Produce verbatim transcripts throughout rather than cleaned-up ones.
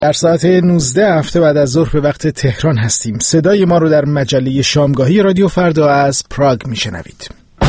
در ساعت نوزده هفته بعد از ظهر به وقت تهران هستیم. صدای ما رو در مجله شامگاهی رادیو فردا از پراگ میشنوید.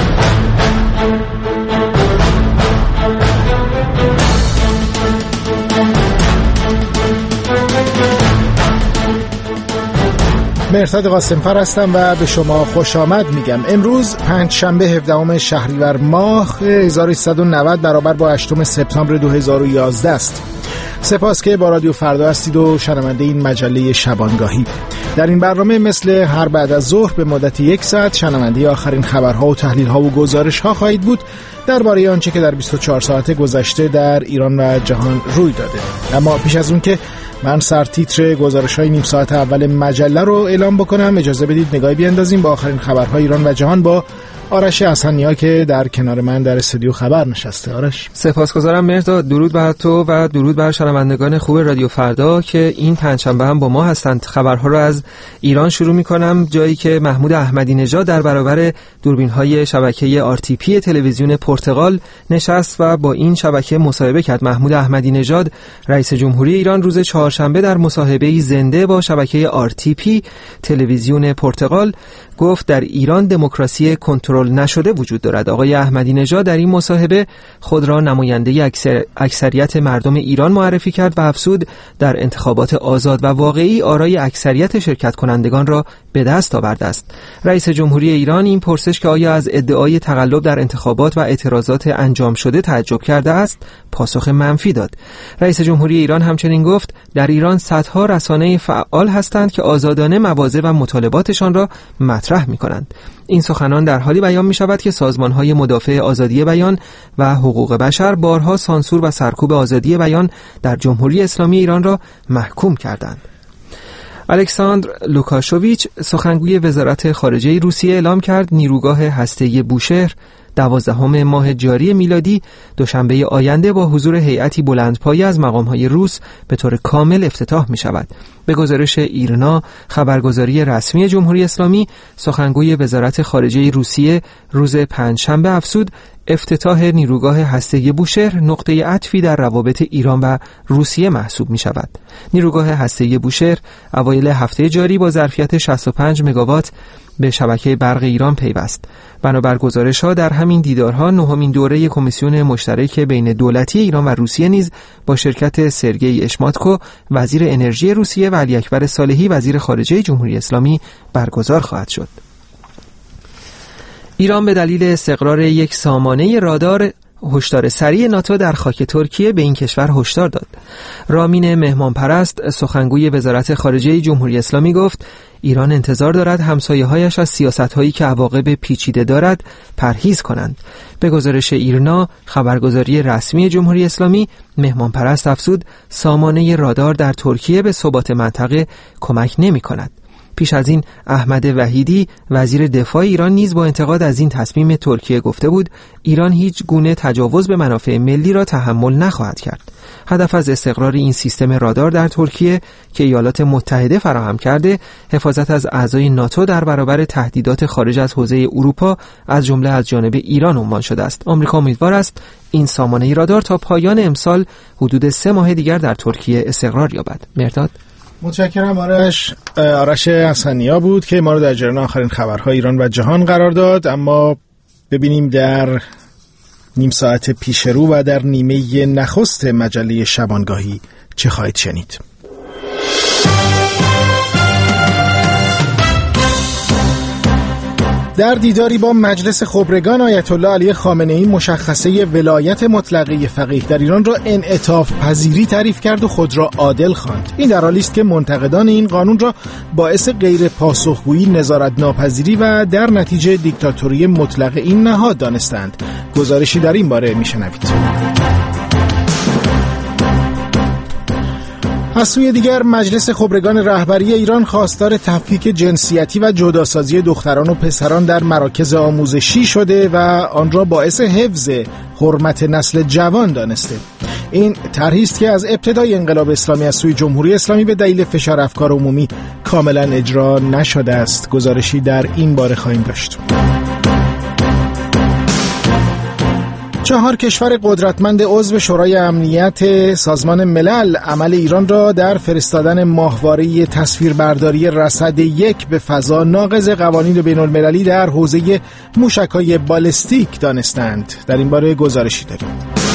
مهرداد قاسمفر هستم و به شما خوش آمد میگم. امروز پنجشنبه هفدهم شهریور ماه هزار و سیصد و نود برابر با هشتم سپتامبر دو هزار و یازده است. سپاس که با رادیو فردا هستید و شنونده این مجله شبانگاهی. در این برنامه مثل هر بعد از ظهر به مدت یک ساعت شنونده آخرین خبرها و تحلیل‌ها و گزارش‌ها خواهید بود درباره آنچه که در بیست و چهار ساعت گذشته در ایران و جهان روی داده. اما پیش از اون که من سرتیتر گزارش‌های نیم ساعت اول مجله رو اعلام بکنم، اجازه بدید نگاهی بیاندازیم با آخرین خبرهای ایران و جهان با آرش حسنی‌ها که در کنار من در استودیو خبر نشسته. آرش، سپاسگزارم مهرداد. درود بر تو و درود بر شنوندگان خوب رادیو فردا که این پنجشنبه هم با ما هستند. خبرها رو از ایران شروع می‌کنم، جایی که محمود احمدی نژاد در برابر دوربین‌های شبکه آر تی پی تلویزیون پرتغال نشست و با این شبکه مصاحبه کرد. محمود احمدی نژاد رئیس جمهوری ایران روز چهارشنبه در مصاحبه‌ای زنده با شبکه آر تی پی تلویزیون پرتغال گفت در ایران دموکراسی کنترل نشده وجود دارد. آقای احمدی نژاد در این مصاحبه خود را نماینده اکثر اکثریت مردم ایران معرفی کرد و افزود در انتخابات آزاد و واقعی آرای اکثریت شرکت کنندگان را به دست آورده است. رئیس جمهوری ایران این پرسش که آیا از ادعای تقلب در انتخابات و اعتراضات انجام شده تعجب کرده است، پاسخ منفی داد. رئیس جمهوری ایران همچنین گفت در ایران صدها رسانه فعال هستند که آزادانه مواضع و مطالباتشان را مطرح می‌کنند. این سخنان در حالی بیان می‌شود که سازمان‌های مدافع آزادی بیان و حقوق بشر بارها سانسور و سرکوب آزادی بیان در جمهوری اسلامی ایران را محکوم کردند. الکساندر لوکاشوویچ سخنگوی وزارت خارجه روسیه اعلام کرد نیروگاه هسته‌ای بوشهر دوازدهم ماه جاری میلادی دوشنبه آینده با حضور هیئتی بلندپایه از مقام‌های روس به طور کامل افتتاح می‌شود. به گزارش ایرنا، خبرگزاری رسمی جمهوری اسلامی، سخنگوی وزارت خارجه روسیه روز پنجشنبه افزود افتتاح نیروگاه هسته‌ای بوشهر نقطه عطفی در روابط ایران و روسیه محسوب می شود. نیروگاه هسته‌ای بوشهر اوایل هفته جاری با ظرفیت شصت و پنج مگاوات به شبکه برق ایران پیوست. بنابر گزارش‌ها در همین دیدارها نهمین دوره کمیسیون مشترک بین دولتی ایران و روسیه نیز با شرکت سرگئی اشماتکو وزیر انرژی روسیه و علی اکبر صالحی وزیر خارجه جمهوری اسلامی برگزار خواهد شد. ایران به دلیل استقرار یک سامانه رادار هشدار سریع ناتو در خاک ترکیه به این کشور هشدار داد. رامین مهمانپرست سخنگوی وزارت خارجه جمهوری اسلامی گفت ایران انتظار دارد همسایه‌هایش از سیاست‌هایی که عواقب پیچیده دارد پرهیز کنند. به گزارش ایرنا، خبرگزاری رسمی جمهوری اسلامی، مهمانپرست افزود سامانه رادار در ترکیه به ثبات منطقه کمک نمی‌کند. پیش از این احمد وحیدی وزیر دفاع ایران نیز با انتقاد از این تصمیم ترکیه گفته بود ایران هیچ گونه تجاوز به منافع ملی را تحمل نخواهد کرد. هدف از استقرار این سیستم رادار در ترکیه که ایالات متحده فراهم کرده، حفاظت از اعضای ناتو در برابر تهدیدات خارج از حوزه اروپا از جمله از جانب ایران عنوان شده است. آمریکا امیدوار است این سامانه رادار تا پایان امسال حدود سه ماه دیگر در ترکیه استقرار یابد. مهرداد، متشکرم. آرش آرش حسنی‌ها بود که ما رو در جریان آخرین خبرهای ایران و جهان قرار داد. اما ببینیم در نیم ساعت پیش رو و در نیمه نخست مجله شبانگاهی چه خواهید شنید. در دیداری با مجلس خبرگان آیت الله علی خامنه‌ای مشخصه ولایت مطلقه فقیه در ایران را انعطاف پذیری تعریف کرد و خود را عادل خواند. این در حالی است که منتقدان این قانون را باعث غیر پاسخگویی، نظارت ناپذیری و در نتیجه دیکتاتوری مطلق این نهاد دانستند. گزارشی در این باره میشنوید. از سوی دیگر مجلس خبرگان رهبری ایران خواستار تفکیک جنسیتی و جداسازی دختران و پسران در مراکز آموزشی شده و آن را باعث حفظ حرمت نسل جوان دانسته. این طرحی است که از ابتدای انقلاب اسلامی از سوی جمهوری اسلامی به دلیل فشار افکار عمومی کاملا اجرا نشده است. گزارشی در این باره خواهیم داشت. چهار کشور قدرتمند عضو شورای امنیت سازمان ملل عمل ایران را در فرستادن ماهواره تصویربرداری رصد یک به فضا ناقض قوانین بین المللی در حوزه موشک‌های بالستیک دانستند. در این باره گزارشی داریم.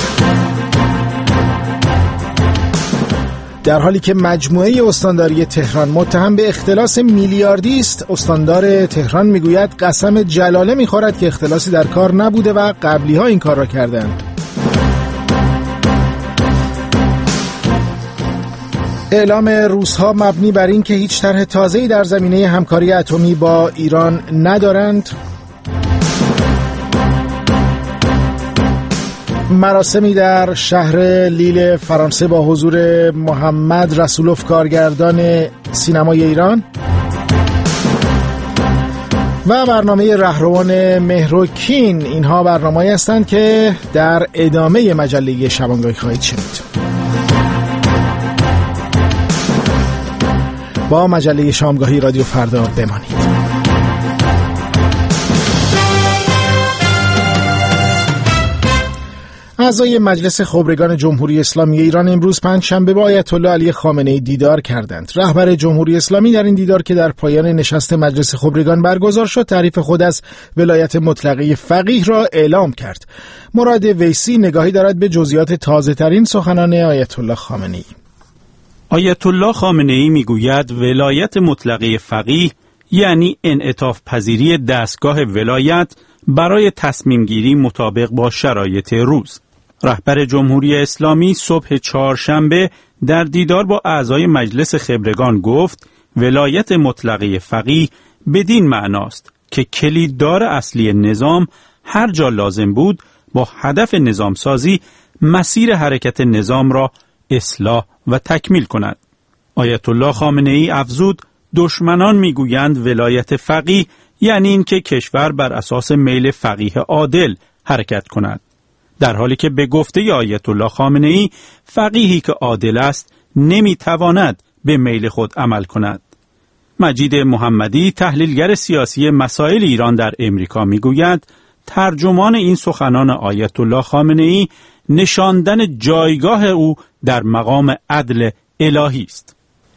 در حالی که مجموعه استانداری تهران متهم به اختلاس میلیاردی است، استاندار تهران میگوید قسم جلاله میخورد که اختلاسی در کار نبوده و قبلی ها این کار را کردند. اعلام روس‌ها مبنی بر این که هیچ طرح تازه‌ای در زمینه همکاری اتمی با ایران ندارند. مراسمی در شهر لیل فرانسه با حضور محمد رسولوف کارگردان سینمای ایران و برنامه رهروان مهروکین. اینها برنامه‌ای هستند که در ادامه مجله شبانگاهی خواهید شنید. با مجله شامگاهی رادیو فردا بمانید. اعضای مجلس خبرگان جمهوری اسلامی ایران امروز پنجشنبه با آیت الله علی خامنه‌ای دیدار کردند. رهبر جمهوری اسلامی در این دیدار که در پایان نشست مجلس خبرگان برگزار شد، تعریف خود از ولایت مطلقه فقیه را اعلام کرد. مراد ویسی نگاهی دارد به جزئیات تازه‌ترین سخنان آیت الله خامنه‌ای. آیت الله خامنه‌ای میگوید ولایت مطلقه فقیه یعنی انعطاف پذیری دستگاه ولایت برای تصمیم گیری مطابق با شرایط روز. رهبر جمهوری اسلامی صبح چهارشنبه در دیدار با اعضای مجلس خبرگان گفت ولایت مطلقه فقیه بدین معناست که کلیددار اصلی نظام هر جا لازم بود با هدف نظام سازی مسیر حرکت نظام را اصلاح و تکمیل کند. آیت الله خامنه‌ای افزود دشمنان میگویند ولایت فقیه یعنی این که کشور بر اساس میل فقیه عادل حرکت کند، در حالی که به گفته آیت الله خامنه‌ای فقیهی که عادل است نمیتواند به میل خود عمل کند. مجید محمدی تحلیلگر سیاسی مسائل ایران در امریکا میگوید ترجمان این سخنان آیت الله خامنه‌ای نشاندن جایگاه او در مقام عدل الهی است.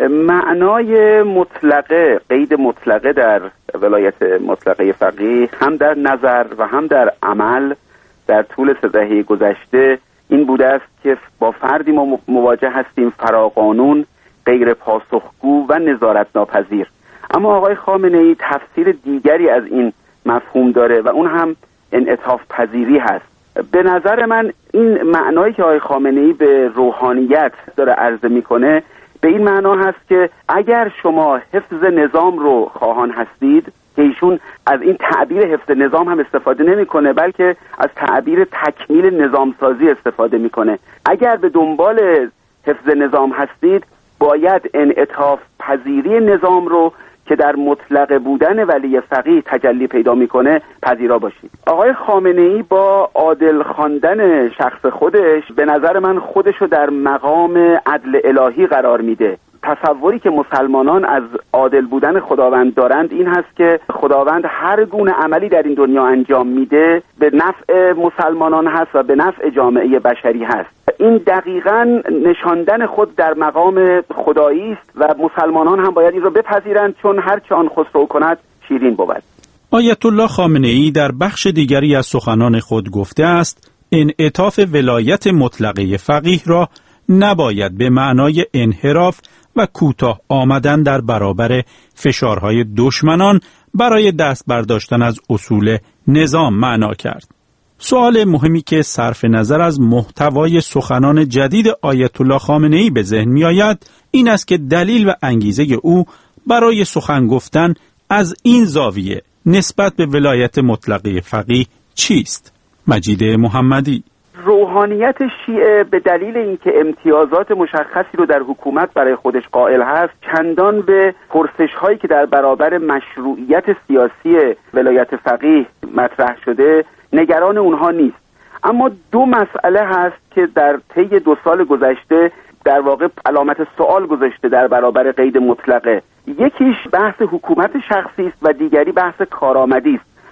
معنای مطلقه، قید مطلقه در ولایت مطلقه فقیه هم در نظر و هم در عمل در طول سه دهه گذشته این بوده است که با فردی ما مواجه هستیم فراقانون، غیر پاسخگو و نظارت ناپذیر. اما آقای خامنه‌ای تفسیر دیگری از این مفهوم داره و اون هم انعطاف پذیری هست. به نظر من این معنایی که آقای خامنه‌ای به روحانیت داره عرضه میکنه به این معنا هست که اگر شما حفظ نظام رو خواهان هستید، که ایشون از این تعبیر حفظ نظام هم استفاده نمیکنه بلکه از تعبیر تکمیل نظام سازی استفاده میکنه، اگر به دنبال حفظ نظام هستید باید انعطاف پذیری نظام رو که در مطلق بودن ولی فقیه تجلی پیدا میکنه پذیرا باشید. آقای خامنه‌ای با عادل خواندن شخص خودش به نظر من خودشو در مقام عدل الهی قرار میده. تصوری که مسلمانان از عادل بودن خداوند دارند این هست که خداوند هر گونه عملی در این دنیا انجام میده به نفع مسلمانان هست و به نفع جامعه بشری هست. این دقیقاً نشاندن خود در مقام خدایی است و مسلمانان هم باید این را بپذیرند، چون هر چه آن خسرو کند شیرین بود. آیت الله خامنه‌ای در بخش دیگری از سخنان خود گفته است انعطاف ولایت مطلقه فقیه را نباید به معنای انحراف و کوتاه آمدن در برابر فشارهای دشمنان برای دست برداشتن از اصول نظام معنا کرد. سوال مهمی که صرف نظر از محتوای سخنان جدید آیت الله خامنه‌ای به ذهن می آید این است که دلیل و انگیزه او برای سخن گفتن از این زاویه نسبت به ولایت مطلقه فقیه چیست؟ مجید محمدی: روحانیت شیعه به دلیل اینکه امتیازات مشخصی رو در حکومت برای خودش قائل هست چندان به پرسش هایی که در برابر مشروعیت سیاسی ولایت فقیه مطرح شده نگران اونها نیست. اما دو مسئله هست که در طی دو سال گذشته در واقع علامت سوال گذاشته در برابر قید مطلقه. یکیش بحث حکومت شخصی است و دیگری بحث کارآمدی است.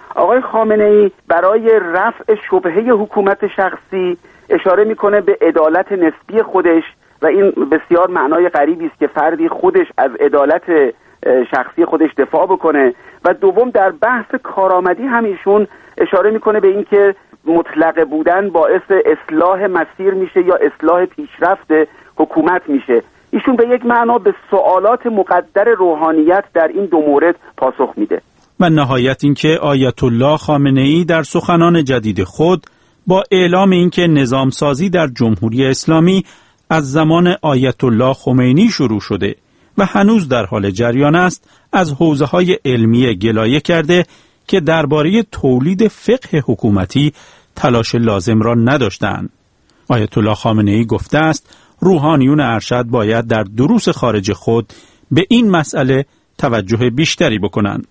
آقای خامنه ای برای رفع شبهه حکومت شخصی اشاره میکنه به عدالت نسبی خودش و این بسیار معنای غریبی است که فردی خودش از عدالت شخصی خودش دفاع بکنه. و دوم در بحث کارآمدی هم ایشون اشاره میکنه به این که مطلق بودن باعث اصلاح مسیر میشه یا اصلاح پیشرفت حکومت میشه. ایشون به یک معنا به سوالات مقدر روحانیت در این دو مورد پاسخ میده. و نهایت این که آیت الله خامنه ای در سخنان جدید خود با اعلام اینکه نظام سازی در جمهوری اسلامی از زمان آیت الله خمینی شروع شده و هنوز در حال جریان است، از حوزه‌های علمی گلایه کرده که درباره تولید فقه حکومتی تلاش لازم را نداشتند. آیت الله خامنه ای گفته است روحانیون ارشد باید در دروس خارج خود به این مسئله توجه بیشتری بکنند.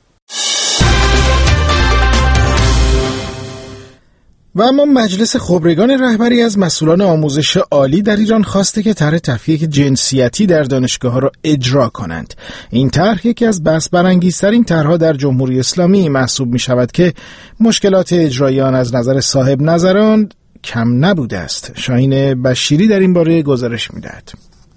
و اما مجلس خبرگان رهبری از مسئولان آموزش عالی در ایران خواسته که طرح تفکیک جنسیتی در دانشگاه‌ها را اجرا کنند. این طرح یکی از بحث برانگیزترین طرح‌ها در جمهوری اسلامی محسوب می‌شود که مشکلات اجرایی آن از نظر صاحب نظران کم نبوده است. شاهین بشیری در این باره گزارش می‌دهد.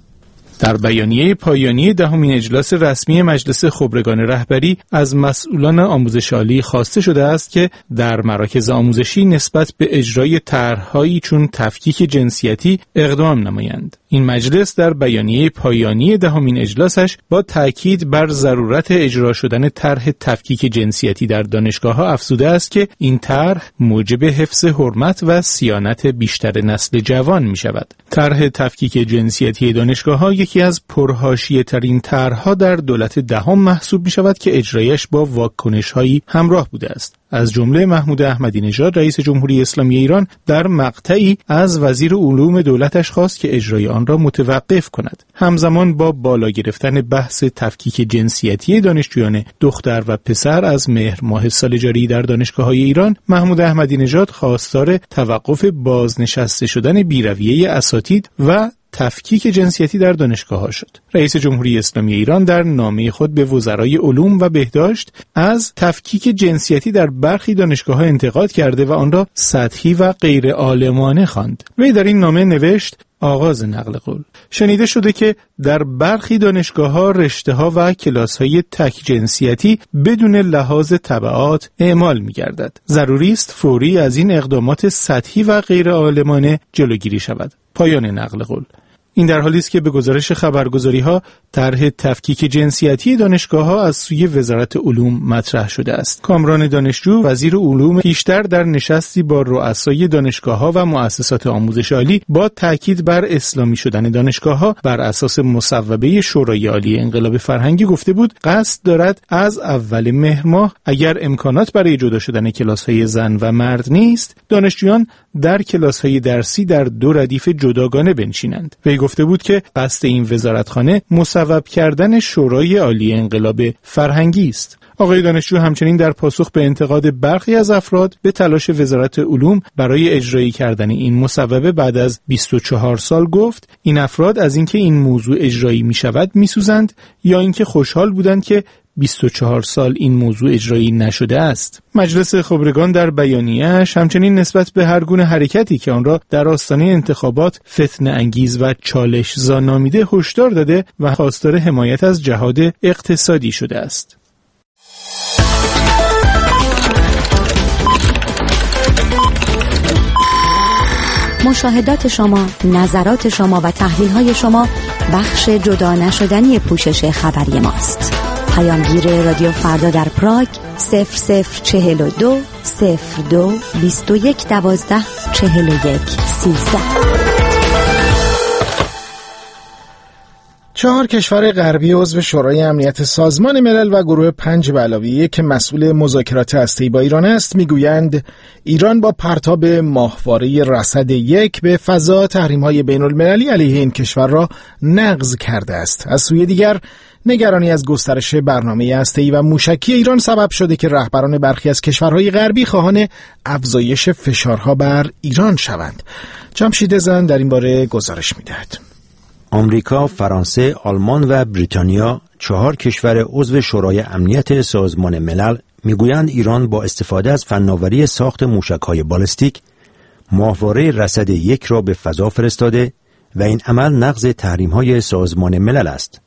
در بیانیه پایانی دهمین اجلاس رسمی مجلس خبرگان رهبری از مسئولان آموزش عالی خواسته شده است که در مراکز آموزشی نسبت به اجرای طرح‌هایی چون تفکیک جنسیتی اقدام نمایند. این مجلس در بیانیه پایانی دهمین اجلاسش با تاکید بر ضرورت اجرا شدن طرح تفکیک جنسیتی در دانشگاه‌ها افزوده است که این طرح موجب حفظ حرمت و صیانت بیشتر نسل جوان می‌شود. طرح تفکیک جنسیتی دانشگاه‌ها یکی از پرحاشیه ترین طرح‌ها در دولت دهم محسوب می‌شود که اجرایش با واکنش‌هایی همراه بوده است. از جمله محمود احمدی نژاد رئیس جمهوری اسلامی ایران در مقطعی از وزیر علوم دولتش خواست که اجرای آن را متوقف کند. همزمان با بالا گرفتن بحث تفکیک جنسیتی دانشجویان دختر و پسر از مهر ماه سال جاری در دانشگاه‌های ایران، محمود احمدی نژاد خواستار توقف بازنشسته شدن بی‌رویه اساتید و تفکیک جنسیتی در دانشگاه‌ها شد. رئیس جمهوری اسلامی ایران در نامه خود به وزرای علوم و بهداشت از تفکیک جنسیتی در برخی دانشگاه‌ها انتقاد کرده و آن را سطحی و غیر عالمانه خواند. وی در این نامه نوشت: آغاز نقل قول. شنیده شده که در برخی دانشگاه‌ها رشته‌ها و کلاس‌های تک جنسیتی بدون لحاظ تبعات اعمال می‌گردد. ضروری است فوری از این اقدامات سطحی و غیر عالمانه جلوگیری شود. پایان نقل قول. این در حالی است که به گزارش خبرگزاری‌ها طرح تفکیک جنسیتی دانشگاه‌ها از سوی وزارت علوم مطرح شده است. کامران دانشجو، وزیر علوم، پیشتر در نشستی با رؤسای دانشگاه‌ها و مؤسسات آموزش عالی با تاکید بر اسلامی شدن دانشگاه‌ها بر اساس مصوبه شورای عالی انقلاب فرهنگی گفته بود قصد دارد از اول مهر ماه اگر امکانات برای جدا شدن کلاس‌های زن و مرد نیست، دانشجویان در کلاس‌های درسی در دو ردیف جداگانه بنشینند. وی گفته بود که قصد این وزارتخانه مصوب کردن شورای عالی انقلاب فرهنگی است. آقای دانشجو همچنین در پاسخ به انتقاد برخی از افراد به تلاش وزارت علوم برای اجرایی کردن این مصوبه بعد از بیست و چهار سال گفت این افراد از اینکه این موضوع اجرایی می شود می سوزند یا اینکه خوشحال بودند که بیست و چهار سال این موضوع اجرایی نشده است. مجلس خبرگان در بیانیه‌اش همچنین نسبت به هر گونه حرکتی که آن را در آستانه انتخابات فتنه انگیز و چالش‌زا نامیده هشدار داده و خواستار حمایت از جهاد اقتصادی شده است. مشاهدات شما، نظرات شما و تحلیل‌های شما بخش جدا نشدنی پوشش خبری ماست. پیامگیر رادیو فردا در پراگ صفر صفر چهل و دو صفر دو بیست و یک دوازده چهل و یک سیزده. چهار کشور غربی عضو شورای امنیت سازمان ملل و گروه پنج به علاوه یک که مسئول مذاکرات هسته‌ای با ایران است میگویند ایران با پرتاب ماهواره رصد یک به فضا تحریم‌های بین‌المللی علیه این کشور را نقض کرده است. از سوی دیگر نگرانی از گسترش برنامه هسته‌ای و موشکی ایران سبب شده که رهبران برخی از کشورهای غربی خواهان افزایش فشارها بر ایران شوند. جمشید زن در این باره گزارش می‌دهد. آمریکا، فرانسه، آلمان و بریتانیا، چهار کشور عضو شورای امنیت سازمان ملل میگویند ایران با استفاده از فناوری ساخت موشک‌های بالستیک ماهواره رصد یک را به فضا فرستاده و این عمل نقض تحریم‌های سازمان ملل است.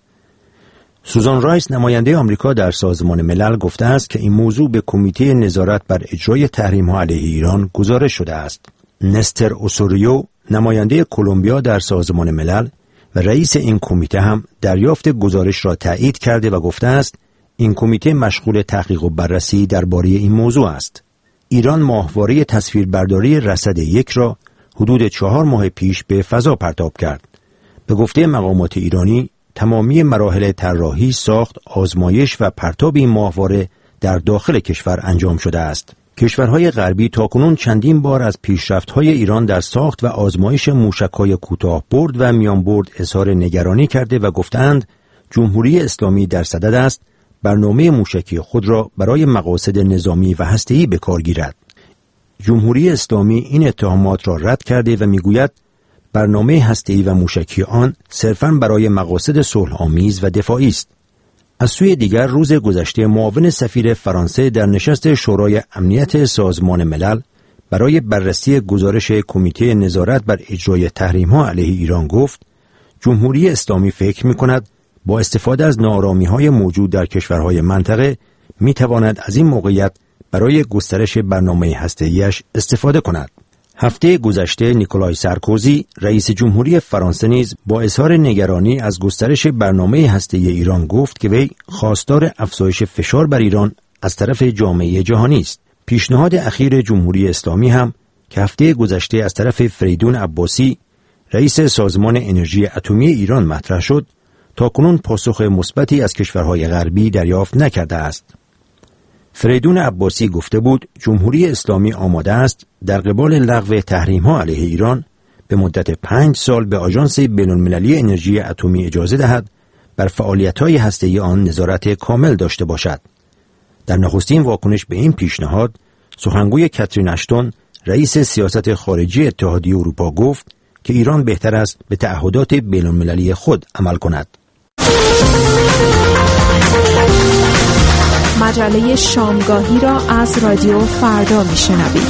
سوزان رایس نماینده آمریکا در سازمان ملل گفته است که این موضوع به کمیته نظارت بر اجرای تحریم‌ها علیه ایران گزارش شده است. نستر اوسوریو نماینده کلمبیا در سازمان ملل و رئیس این کمیته هم دریافت گزارش را تایید کرده و گفته است این کمیته مشغول تحقیق و بررسی درباره این موضوع است. ایران ماهواره تصویربرداری رصد یک را حدود چهار ماه پیش به فضا پرتاب کرد. به گفته مقامات ایرانی تمامی مراحل طراحی، ساخت، آزمایش و پرتاب این ماهواره در داخل کشور انجام شده است. کشورهای غربی تاکنون چندین بار از پیشرفت‌های ایران در ساخت و آزمایش موشک‌های کوتاه برد و میان برد اظهار نگرانی کرده و گفتند جمهوری اسلامی در صدد است برنامه موشکی خود را برای مقاصد نظامی و هسته‌ای به کار گیرد. جمهوری اسلامی این اتهامات را رد کرده و میگوید برنامه هسته‌ای و موشکی آن صرفاً برای مقاصد صلح‌آمیز و دفاعی است. از سوی دیگر روز گذشته معاون سفیر فرانسه در نشست شورای امنیت سازمان ملل برای بررسی گزارش کمیته نظارت بر اجرای تحریم‌ها علیه ایران گفت جمهوری اسلامی فکر می‌کند با استفاده از ناآرامی‌های موجود در کشورهای منطقه می‌تواند از این موقعیت برای گسترش برنامه هسته‌ایش استفاده کند. هفته گذشته نیکولای سارکوزی رئیس جمهوری فرانسه نیز با اظهار نگرانی از گسترش برنامه هسته‌ای ایران گفت که وی خواستار افزایش فشار بر ایران از طرف جامعه جهانی است. پیشنهاد اخیر جمهوری اسلامی هم که هفته گذشته از طرف فریدون عباسی رئیس سازمان انرژی اتمی ایران مطرح شد تاکنون پاسخ مثبتی از کشورهای غربی دریافت نکرده است. فریدون عباسی گفته بود جمهوری اسلامی آماده است در قبال لغو تحریم‌ها علیه ایران به مدت پنج سال به آژانس بین‌المللی انرژی اتمی اجازه دهد بر فعالیت‌های هسته‌ای آن نظارت کامل داشته باشد. در نخستین واکنش به این پیشنهاد سخنگوی کاترین اشتون رئیس سیاست خارجی اتحادیه اروپا گفت که ایران بهتر است به تعهدات بین‌المللی خود عمل کند. مجله شامگاهی را از رادیو فردا میشنوید.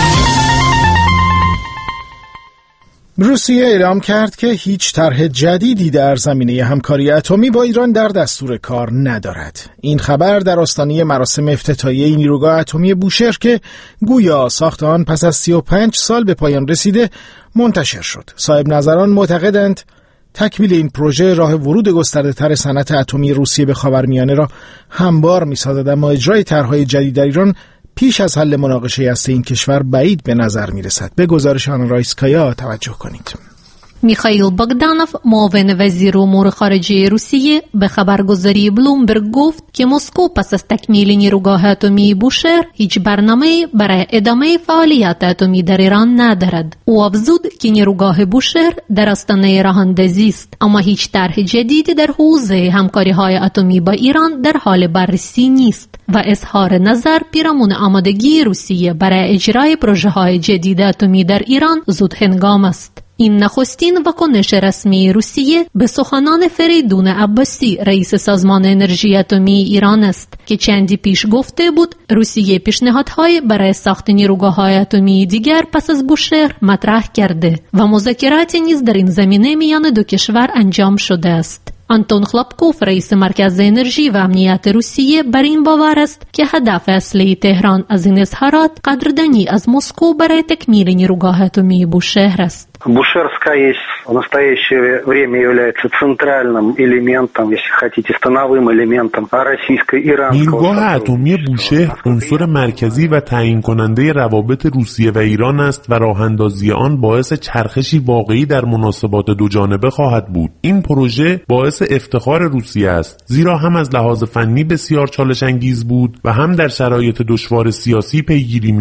روسیه اعلام کرد که هیچ طرح جدیدی در زمینه همکاری اتمی با ایران در دستور کار ندارد. این خبر در آستانه مراسم افتتاحیه نیروگاه اتمی بوشهر که گویا ساخت آن پس از سی و پنج سال به پایان رسیده منتشر شد. صاحب نظران معتقدند تکمیل این پروژه راه ورود گسترده‌تر صنعت اتمی روسیه به خاورمیانه را هموار می‌سازد، اما اجرای طرح‌های جدید در ایران پیش از حل مناقشه هسته این کشور بعید به نظر می‌رسد. به گزارش آن رایسکایا توجه کنید. میخائیل باگدانوف معاون وزیر امور خارجه روسیه به خبرگزاری بلومبرگ گفت که مسکو پس از تکمیل نیروگاه اتمی بوشهر هیچ برنامه‌ای برای ادامه فعالیت اتمی در ایران ندارد. او افزود که نیروگاه بوشهر در آستانه راه‌اندازی است، اما هیچ طرح جدیدی در حوزه همکاری‌های اتمی با ایران در حال بررسی نیست و اظهار نظر پیرامون آمادگی روسیه برای اجرای پروژه‌های جدید اتمی در ایران زود هنگام است. این نخستین واکنش رسمی روسیه به سخنان فریدون عباسی رئیس سازمان انرژی اتمی ایران است که چندی پیش گفته بود روسیه پیشنهادهای برای ساخت نیروگاه‌های اتمی دیگر پس از بوشهر مطرح کرده و مذاکراتی نیز در این زمینه میان دو کشور انجام شده است. آنتون خلابکوف رئیس مرکز انرژی و امنیت روسیه بر این باور است که هدف اصلی تهران از این اظهارات قدردانی از مسکو برای تکمیل نیروگاه اتمی بوشهر است. Бушерская в настоящее время является центральным элементом, если хотите, становым элементом российско-иранского. نیروگاه اتمی بوشهر عنصر مرکزی و تعیین کننده روابط روسیه و ایران است و راه اندازی آن باعث چرخشی واقعی در مناسبات دو جانبه خواهد بود. این پروژه باعث افتخار روسیه است، زیرا هم از لحاظ فنی بسیار چالش انگیز بود و هم در شرایط دشوار سیاسی پیگیری میشد.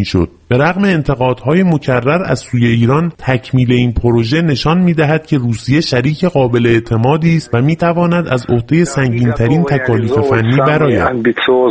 به رغم انتقادهای مکرر از سوی ایران، تکمیل این پروژه نشان می‌دهد که روسیه شریک قابل اعتمادی است و می‌تواند از عهده سنگین‌ترین تکالیف فنی برآید.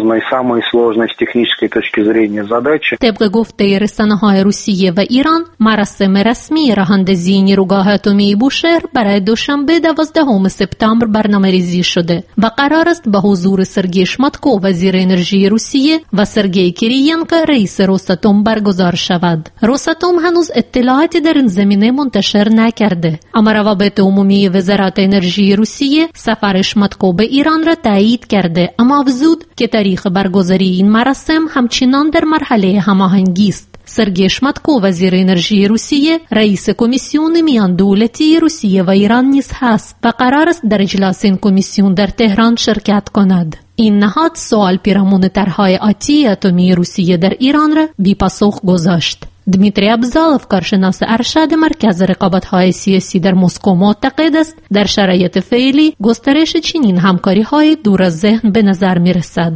طبق گفته رسانه‌های روسیه و ایران، مراسم رسمی راهاندازی نیروگاه اتمی بوشهر برای دوشنبه دوازدهم سپتامبر برنامه‌ریزی شده و قرار است به حضور سرگئی شماتکو وزیر انرژی روسیه و سرگئی کریینکو رئیس روساتوم برگزار شود. روساتوم هنوز اطلاعاتی در این زمینه منتشر نکرده، اما روابط عمومی وزارت انرژی روسیه سفر شماتکو به ایران را تایید کرده، اما افزود که تاریخ برگزاری این مراسم همچنان در مرحله هماهنگی است. سرگئی شماتکو وزیر انرژی روسیه رئیس کمیسیون میان دولتی روسیه و ایران نیز هست و قرار است در اجلاس این کمیسیون در تهران شرکت کند. این نهاد سوال پیرامون طرح‌های آتی اتمی روسیه در ایران را بی پاسخ گذاشت. دمیتری ابزالوف، کارشناس ارشد مرکز رقابت‌های سیاسی در مسکو، معتقد است در شرایط فعلی گسترش چنین همکاری‌های دور از ذهن به نظر می‌رسد.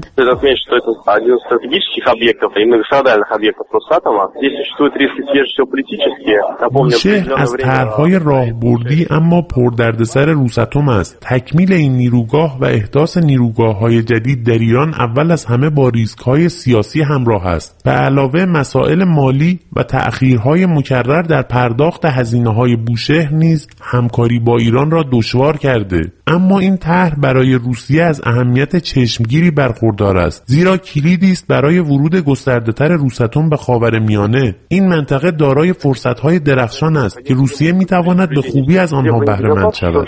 بوشهر از طرح‌های راهبردی اما پردردسر روساتوم است. تکمیل این نیروگاه و احداث نیروگاه‌های جدید در ایران اول از همه با ریسک‌های سیاسی همراه است. به علاوه مسائل مالی و تأخیرهای مکرر در پرداخت هزینه‌های بوشهر نیز همکاری با ایران را دشوار کرده. اما این طرح برای روسیه از اهمیت چشمگیری برخوردار است، زیرا کلیدی است برای ورود گسترده‌تر روساتوم به خاورمیانه. این منطقه دارای فرصت‌های درخشان است که روسیه می‌تواند به خوبی از آنها بهره مند شود.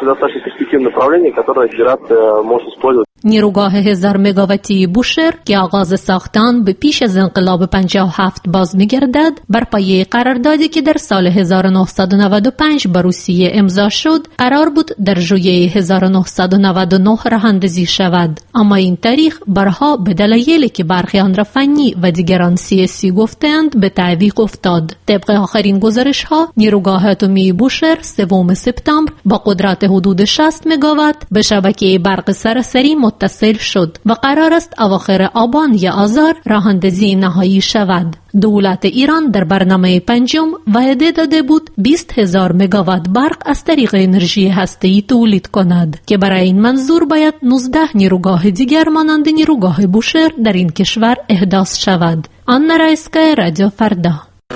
نیروگاه هزار مگاواتی بوشهر که آغاز ساختن به پیش از انقلاب پنجاه و هفت باز می‌گردد، بر پایه قراردادی که در سال هزار و نهصد و نود و پنج با روسیه امضا شد، قرار بود در ژوئیه هزار و نهصد و نود و نه راه‌اندازی شود. اما این تاریخ برها به دلایلی که برخی آن را فنی و دیگران سیاسی گفتند به تعویق افتاد. طبق آخرین گزارش‌ها، نیروگاه اتمی بوشهر سوم سپتامبر با قدرت حدود شصت مگاوات به شبکه برق سراسری متصل شد و قرار است اواخر آبان یا آذر راه‌اندازی نهایی شود. دولت ایران در برنامه پنجم وعده داده بود بیست هزار مگاوات برق از طریق انرژی هسته‌ای تولید کند که برای این منظور باید نوزده نیروگاه دیگر مانند نیروگاه بوشهر در این کشور احداث شود. آنا رایسکا، رادیو فردا.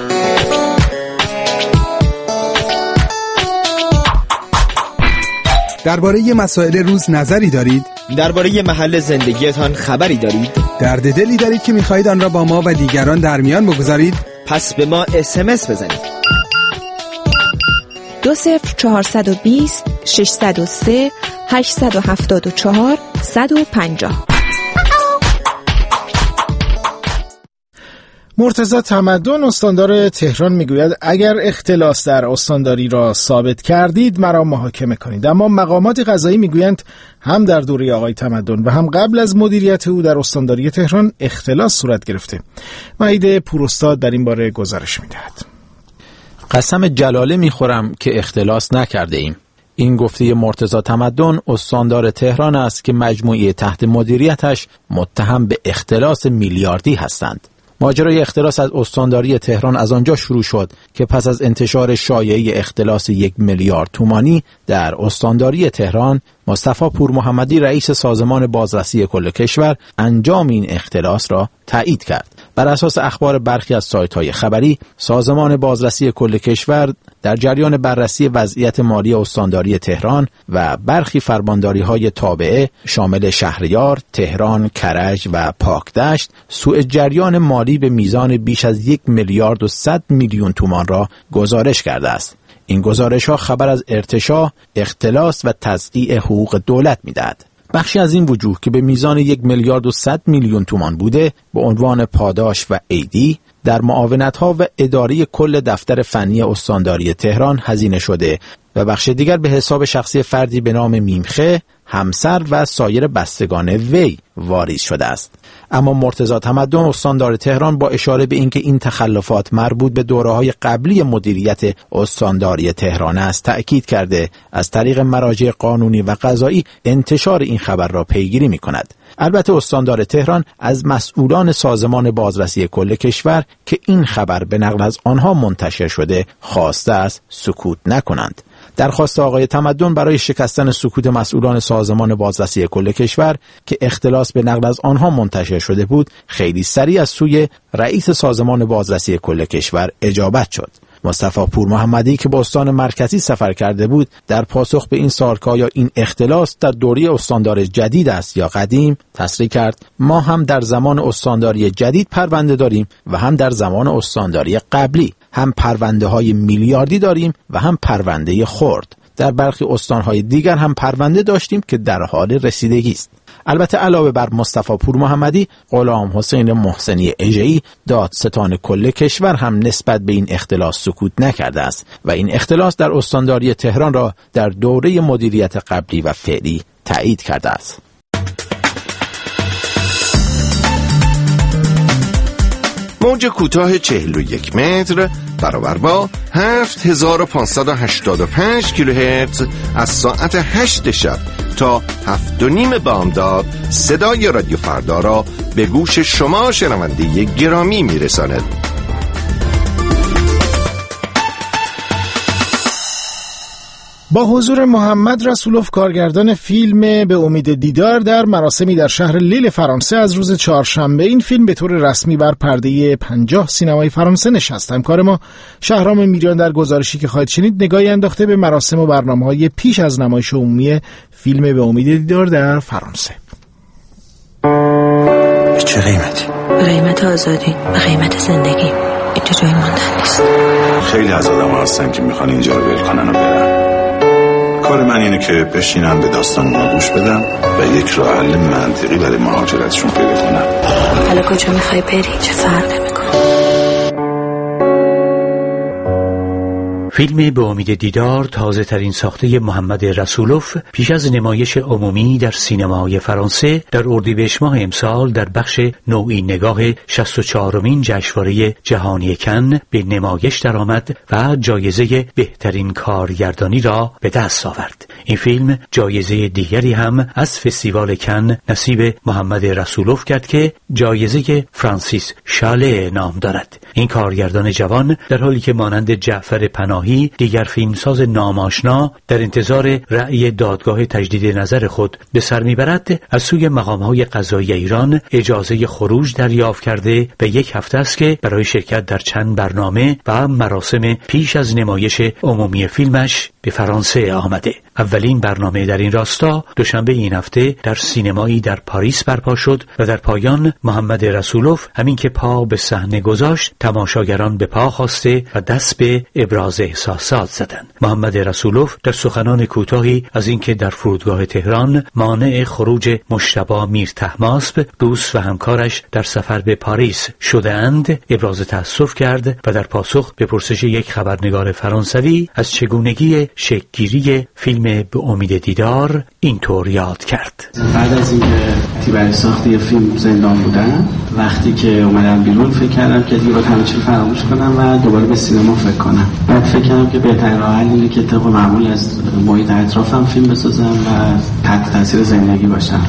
درباره مسائل روز نظری دارید؟ درباره محل زندگیتان خبری دارید؟ درد دلی دارید که می‌خواهید آن را با ما و دیگران در میان بگذارید؟ پس به ما اس ام اس بزنید. دو صفر چهارصد و بیست ششصد و سه هشتصد و هفتاد و چهار صد و پنجاه. مرتضی تمدن، استاندار تهران، میگوید اگر اختلاس در استانداری را ثابت کردید مرا محاکمه کنید. اما مقامات قضایی میگویند هم در دوره آقای تمدن و هم قبل از مدیریت او در استانداری تهران اختلاس صورت گرفته. وحید پوراستاد در این باره گزارش میدهد. قسم جلاله میخورم که اختلاس نکرده ایم. این گفته مرتضی تمدن، استاندار تهران است که مجموعه تحت مدیریتش متهم به اختلاس میلیاردی هستند. ماجرای اختلاس از استانداری تهران از آنجا شروع شد که پس از انتشار شایعه اختلاس یک میلیارد تومانی در استانداری تهران، مصطفی پور محمدی رئیس سازمان بازرسی کل کشور انجام این اختلاس را تایید کرد. بر اساس اخبار برخی از سایت‌های خبری، سازمان بازرسی کل کشور در جریان بررسی وضعیت مالی استانداری تهران و برخی فرمانداری‌های تابعه شامل شهریار، تهران، کرج و پاکدشت سوء جریان مالی به میزان بیش از یک میلیارد و صد میلیون تومان را گزارش کرده است. این گزارش‌ها خبر از ارتشاء، اختلاس و تضییع حقوق دولت می‌دهد. بخشی از این وجوه که به میزان یک میلیارد و صد میلیون تومان بوده، به عنوان پاداش و عیدی در معاونت‌ها و اداره کل دفتر فنی استانداری تهران هزینه شده و بخش دیگر به حساب شخصی فردی به نام میمخه، همسر و سایر بستگان وی واریز شده است. اما مرتضی تمدن استاندار تهران با اشاره به اینکه این تخلفات مربوط به دوره‌های قبلی مدیریت استانداری تهران است تأکید کرده از طریق مراجع قانونی و قضایی انتشار این خبر را پیگیری می‌کند. البته استاندار تهران از مسئولان سازمان بازرسی کل کشور که این خبر به نقل از آنها منتشر شده خواسته است سکوت نکنند. درخواست آقای تمدن برای شکستن سکوت مسئولان سازمان بازرسی کل کشور که اختلاس به نقل از آنها منتشر شده بود خیلی سریع از سوی رئیس سازمان بازرسی کل کشور اجابت شد. مصطفی پور محمدی که به استان مرکزی سفر کرده بود در پاسخ به این سوال که آیا این اختلاس در دوره استاندار جدید است یا قدیم تصریح کرد ما هم در زمان استانداری جدید پرونده داریم و هم در زمان استانداری قبلی، هم پرونده های میلیاردی داریم و هم پرونده خرد. در برخی استانهای دیگر هم پرونده داشتیم که در حال رسیدگی است. البته علاوه بر مصطفی پور محمدی، غلام حسین محسنی اژه‌ای دادستان کل کشور هم نسبت به این اختلاس سکوت نکرده است و این اختلاس در استانداری تهران را در دوره مدیریت قبلی و فعلی تایید کرده است. موج کوتاه چهل و یک متر برابر با هفت هزار و پانصد و هشتاد و پنج کیلوهرتز از ساعت هشت شب تا هفت و نیم بامداد صدای رادیو فردا را به گوش شما شنونده گرامی میرساند. با حضور محمد رسولوف کارگردان فیلم به امید دیدار در مراسمی در شهر لیل فرانسه از روز چهارشنبه این فیلم به طور رسمی بر پرده پنجاه سینمای فرانسه نشست. همکار ما شهرام میریان در گزارشی که خواهید شنید نگاهی انداخته به مراسم و برنامه‌های پیش از نمایش عمومی فیلم به امید دیدار در فرانسه. به چه قیمتی؟ به قیمت آزادی، به قیمت زندگی. اینجا جایی ماندن نیست. خیلی از آدم ها هستن که میخوان اینجا رو ول کنن و برن. کار من اینه که بشینم به داستان اونا گوش بدم و یک راه حل منطقی برای مهاجرتشون پیدا کنم. حالا کجا میخوای بری؟ چه فرقی میکنه؟ فیلم به امید دیدار تازه ترین ساخته محمد رسولوف پیش از نمایش عمومی در سینمای فرانسه در اردیبهشت ماه امسال در بخش نوعی نگاه شصت و چهارمین جشنواره جهانی کن به نمایش درآمد و جایزه بهترین کارگردانی را به دست آورد. این فیلم جایزه دیگری هم از فستیوال کن نصیب محمد رسولوف کرد که جایزه فرانسیس شاله نام دارد. این کارگردان جوان در حالی که مانند جعفر پناهی دیگر فیلمساز ناماشنا در انتظار رأی دادگاه تجدید نظر خود به سر میبرد، از سوی مقام‌های قضایی ایران اجازه خروج دریافت کرده و یک هفته است که برای شرکت در چند برنامه و مراسم پیش از نمایش عمومی فیلمش به فرانسه آمده. اولین برنامه در این راستا دوشنبه این هفته در سینمایی در پاریس برپا شد و در پایان محمد رسولوف همین که پا به صحنه گذاشت تماشاگران به پا خواسته و دست به ابراز احساسات زدند. محمد رسولوف در سخنان کوتاهی از اینکه در فرودگاه تهران مانع خروج مجتبی میر طهماسب دوست و همکارش در سفر به پاریس شده‌اند ابراز تأسف کرد و در پاسخ به پرسش یک خبرنگار فرانسوی از چگونگی شکل‌گیری فیلم به امید دیدار اینطور یاد کرد. بعد از اینکه برای ساخت یه فیلم زندان بودم، وقتی که اومدم بیرون فکر کردم که دیگه باید همه چی فراموش کنم و دوباره به سینما فکر کنم. بعد فکر کردم که بهترین راه حل اینه که طبق معمول از محیط اطرافم فیلم بسازم و تحت تاثیر زندگی باشم.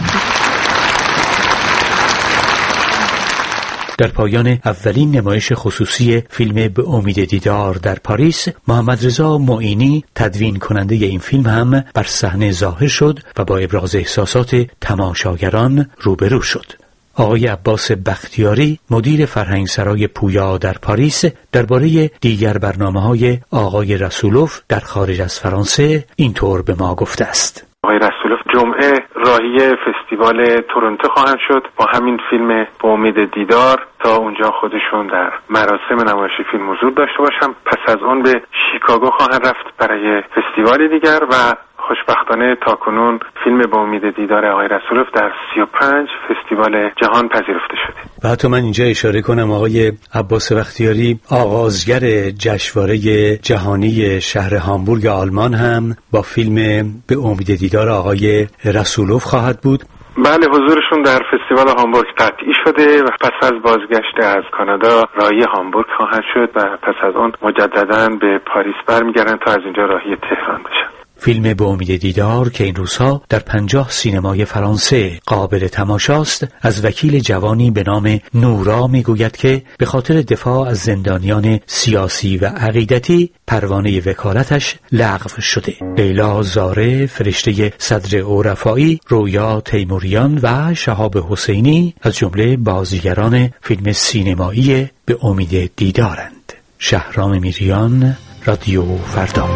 در پایان اولین نمایش خصوصی فیلم به امید دیدار در پاریس، محمد رضا معینی تدوین کننده این فیلم هم بر صحنه ظاهر شد و با ابراز احساسات تماشاگران روبرو شد. آقای عباس بختیاری مدیر فرهنگسرای پویا در پاریس درباره دیگر برنامه‌های آقای رسولوف در خارج از فرانسه اینطور به ما گفته است. آقای رسولوف جمعه راهی فستیوال تورنتو خواهند شد با همین فیلم به امید دیدار تا اونجا خودشون در مراسم نمایش فیلم حضور داشته باشن. پس از اون به شیکاگو خواهند رفت برای فستیوال دیگر و خوشبختانه تاکنون فیلم به امید دیدار آقای رسولوف در سی و پنج فستیوال جهان پذیرفته شده. و حتی من اینجا اشاره کنم آقای عباس بختیاری آغازگر جشنواره جهانی شهر هامبورگ آلمان هم با فیلم به امید دیدار آقای رسولوف خواهد بود. بله، حضورشون در فستیوال هامبورگ قطعی شده و پس از بازگشت از کانادا راهی هامبورگ خواهند شد و پس از اون مجدداً به پاریس برمیگردن تا از اینجا راهی تهران بشن. فیلم به امید دیدار که این روزها در پنجاه سینمای فرانسه قابل تماشاست، از وکیل جوانی به نام نورا میگوید که به خاطر دفاع از زندانیان سیاسی و عقیدتی پروانه وکالتش لغو شده. لیلا زاره، فرشته صدر عرفایی، رویا تیموریان و شهاب حسینی از جمله بازیگران فیلم سینمایی به امید دیدارند. شهرام میریان، رادیو فردا.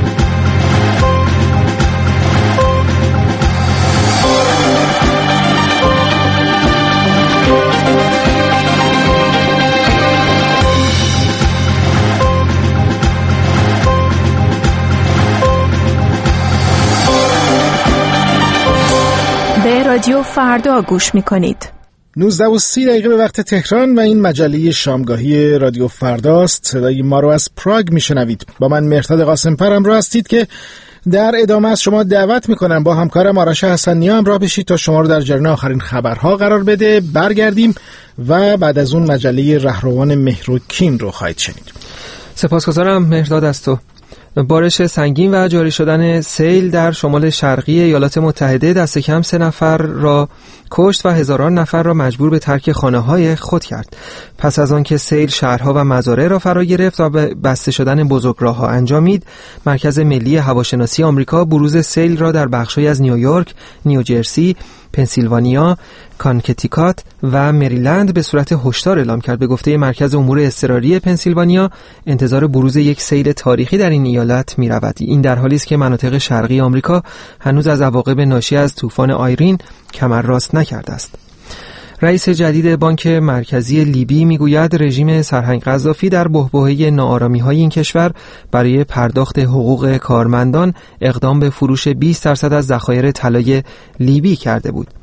به رادیو فردا گوش میکنید. نوزده و سی دقیقه به وقت تهران و این مجله شامگاهی رادیو فرداست. صدای ما رو از پراگ میشنوید. با من مهرداد قاسم‌فر همراه هستید که در ادامه از شما دعوت میکنم با همکارم آرش حسنی‌ها همراه بشید تا شما رو در جریان آخرین خبرها قرار بده. برگردیم و بعد از اون مجله رهروان مهر و کین رو خواهید شنید. سپاسگزارم مهرداد از تو. بارش سنگین و جاری شدن سیل در شمال شرقی ایالات متحده دست کم سه نفر را کشت و هزاران نفر را مجبور به ترک خانه‌های خود کرد. پس از آنکه سیل شهرها و مزارع را فرا گرفت و به بسته شدن بزرگراه‌ها انجامید، مرکز ملی هواشناسی آمریکا بروز سیل را در بخش‌هایی از نیویورک، نیوجرسی، پنسیلوانیا، کانکتیکات و مریلند به صورت هشدار اعلام کرد. به گفته مرکز امور اضطراری پنسیلوانیا، انتظار بروز یک سیل تاریخی در این ایالت می‌رود. این در حالی است که مناطق شرقی آمریکا هنوز از عواقب ناشی از طوفان آیرین کمر راست نکرده است. رئیس جدید بانک مرکزی لیبی میگوید رژیم سرهنگ قذافی در بحبوحه ناآرامی‌های این کشور برای پرداخت حقوق کارمندان اقدام به فروش بیست درصد از ذخایر طلای لیبی کرده بود.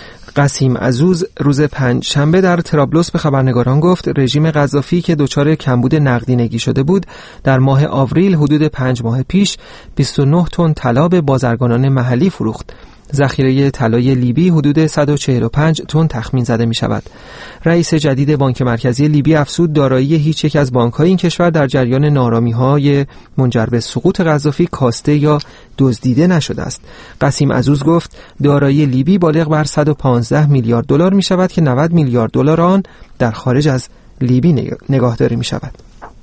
قسیم عزوز روز پنج شنبه در طرابلس به خبرنگاران گفت رژیم قذافی که دچار کمبود نقدینگی شده بود در ماه آوریل حدود پنج ماه پیش بیست و نه تن طلا به بازرگانان محلی فروخت. ذخیره طلای لیبی حدود صد و چهل و پنج تن تخمین زده می شود. رئیس جدید بانک مرکزی لیبی افزود دارایی هیچ یک از بانک‌های این کشور در جریان ناآرامی‌های منجر به سقوط قذافی کاسته یا دزدیده نشده است. قسیم عزوز گفت دارایی لیبی بالغ بر صد و پانزده میلیارد دلار می شود که نود میلیارد دلار آن در خارج از لیبی نگاهداری می شود.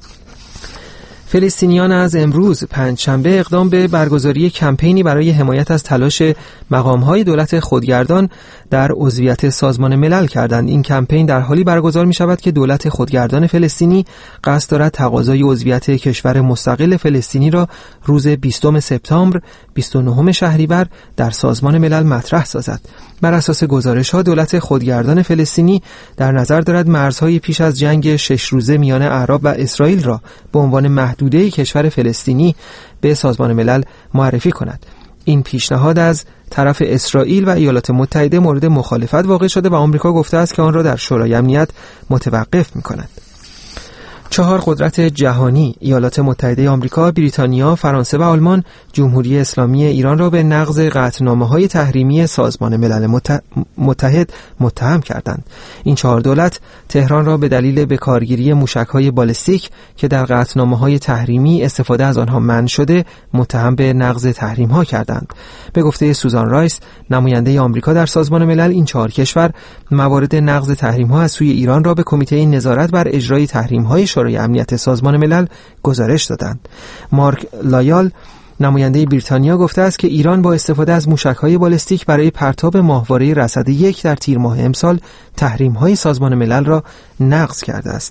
فلسطینیان از امروز پنجشنبه اقدام به برگزاری کمپینی برای حمایت از تلاش مقام‌های دولت خودگردان در عضویت سازمان ملل کردند. این کمپین در حالی برگزار می‌شود که دولت خودگردان فلسطینی قصد دارد تقاضای عضویت کشور مستقل فلسطینی را روز بیستم سپتامبر، بیست و نهم شهریور در سازمان ملل مطرح سازد. بر اساس گزارش‌ها دولت خودگردان فلسطینی در نظر دارد مرزهای پیش از جنگ شش روزه میان اعراب و اسرائیل را به عنوان محدوده کشور فلسطینی به سازمان ملل معرفی کند. این پیشنهاد از طرف اسرائیل و ایالات متحده مورد مخالفت واقع شده و آمریکا گفته است که آن را در شورای امنیت متوقف می‌کند. چهار قدرت جهانی ایالات متحده آمریکا، بریتانیا، فرانسه و آلمان جمهوری اسلامی ایران را به نقض قطعنامه‌های تحریمی سازمان ملل متحد متهم کردند. این چهار دولت تهران را به دلیل بکارگیری موشک‌های بالستیک که در قطعنامه‌های تحریمی استفاده از آنها منع شده متهم به نقض تحریم‌ها کردند. به گفته سوزان رایس، نماینده آمریکا در سازمان ملل، این چهار کشور موارد نقض تحریم‌ها از سوی ایران را به کمیته نظارت بر اجرای تحریم‌های شورای امنیت سازمان ملل گزارش دادند. مارک لایال، نماینده بریتانیا، گفته است که ایران با استفاده از موشک‌های بالستیک برای پرتاب ماهواره رصد یک در تیر ماه امسال تحریم‌های سازمان ملل را نقض کرده است.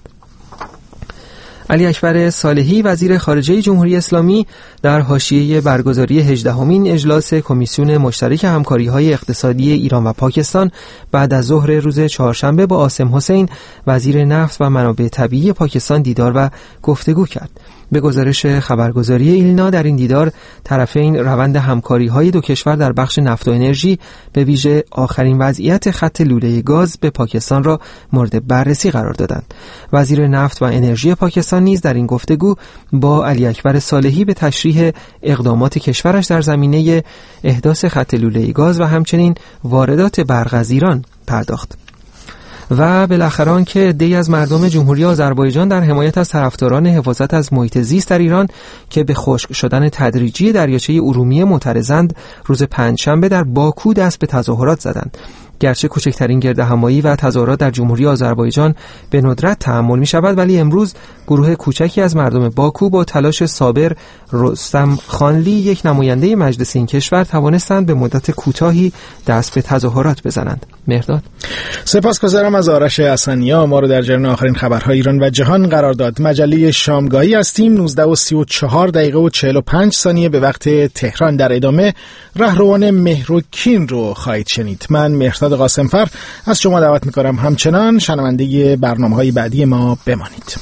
علی اکبر صالحی، وزیر خارجه جمهوری اسلامی، در حاشیه برگزاری هجدهمین اجلاس کمیسیون مشترک همکاری‌های اقتصادی ایران و پاکستان بعد از ظهر روز چهارشنبه با عاصم حسین، وزیر نفت و منابع طبیعی پاکستان، دیدار و گفتگو کرد. به گزارش خبرگزاری ایلنا در این دیدار طرفین روند همکاری‌های دو کشور در بخش نفت و انرژی به ویژه آخرین وضعیت خط لوله گاز به پاکستان را مورد بررسی قرار دادند. وزیر نفت و انرژی پاکستان نیز در این گفتگو با علی اکبر صالحی به تشریح اقدامات کشورش در زمینه احداث خط لوله گاز و همچنین واردات برق از ایران پرداخت. و بالاخره آنکه عده‌ای از مردم جمهوری آذربایجان در حمایت از طرفداران حفاظت از محیط زیست در ایران که به خشک شدن تدریجی دریاچه ارومیه معترضند، روز پنجشنبه در باکو دست به تظاهرات زدند. گرچه کوچکترین گردهمایی و تظاهرات در جمهوری آذربایجان به ندرت تحمل می شود، ولی امروز گروه کوچکی از مردم باکو با تلاش صابر رستم خانلی، یک نماینده مجلس این کشور، توانستند به مدت کوتاهی دست به تظاهرات بزنند. مهرداد، سپاسگزارم از آرش حسنیا. ما رو در جریان آخرین خبرهای ایران و جهان قرار داد. مجله شامگاهی هستیم. نوزده و سی و چهار دقیقه و چهل و پنج ثانیه به وقت تهران. در ادامه رهروان مهر و کین رو خواهید شنید. من مهرداد قاسمفر از شما دعوت می‌کنم همچنان شنونده برنامه‌های بعدی ما بمانید.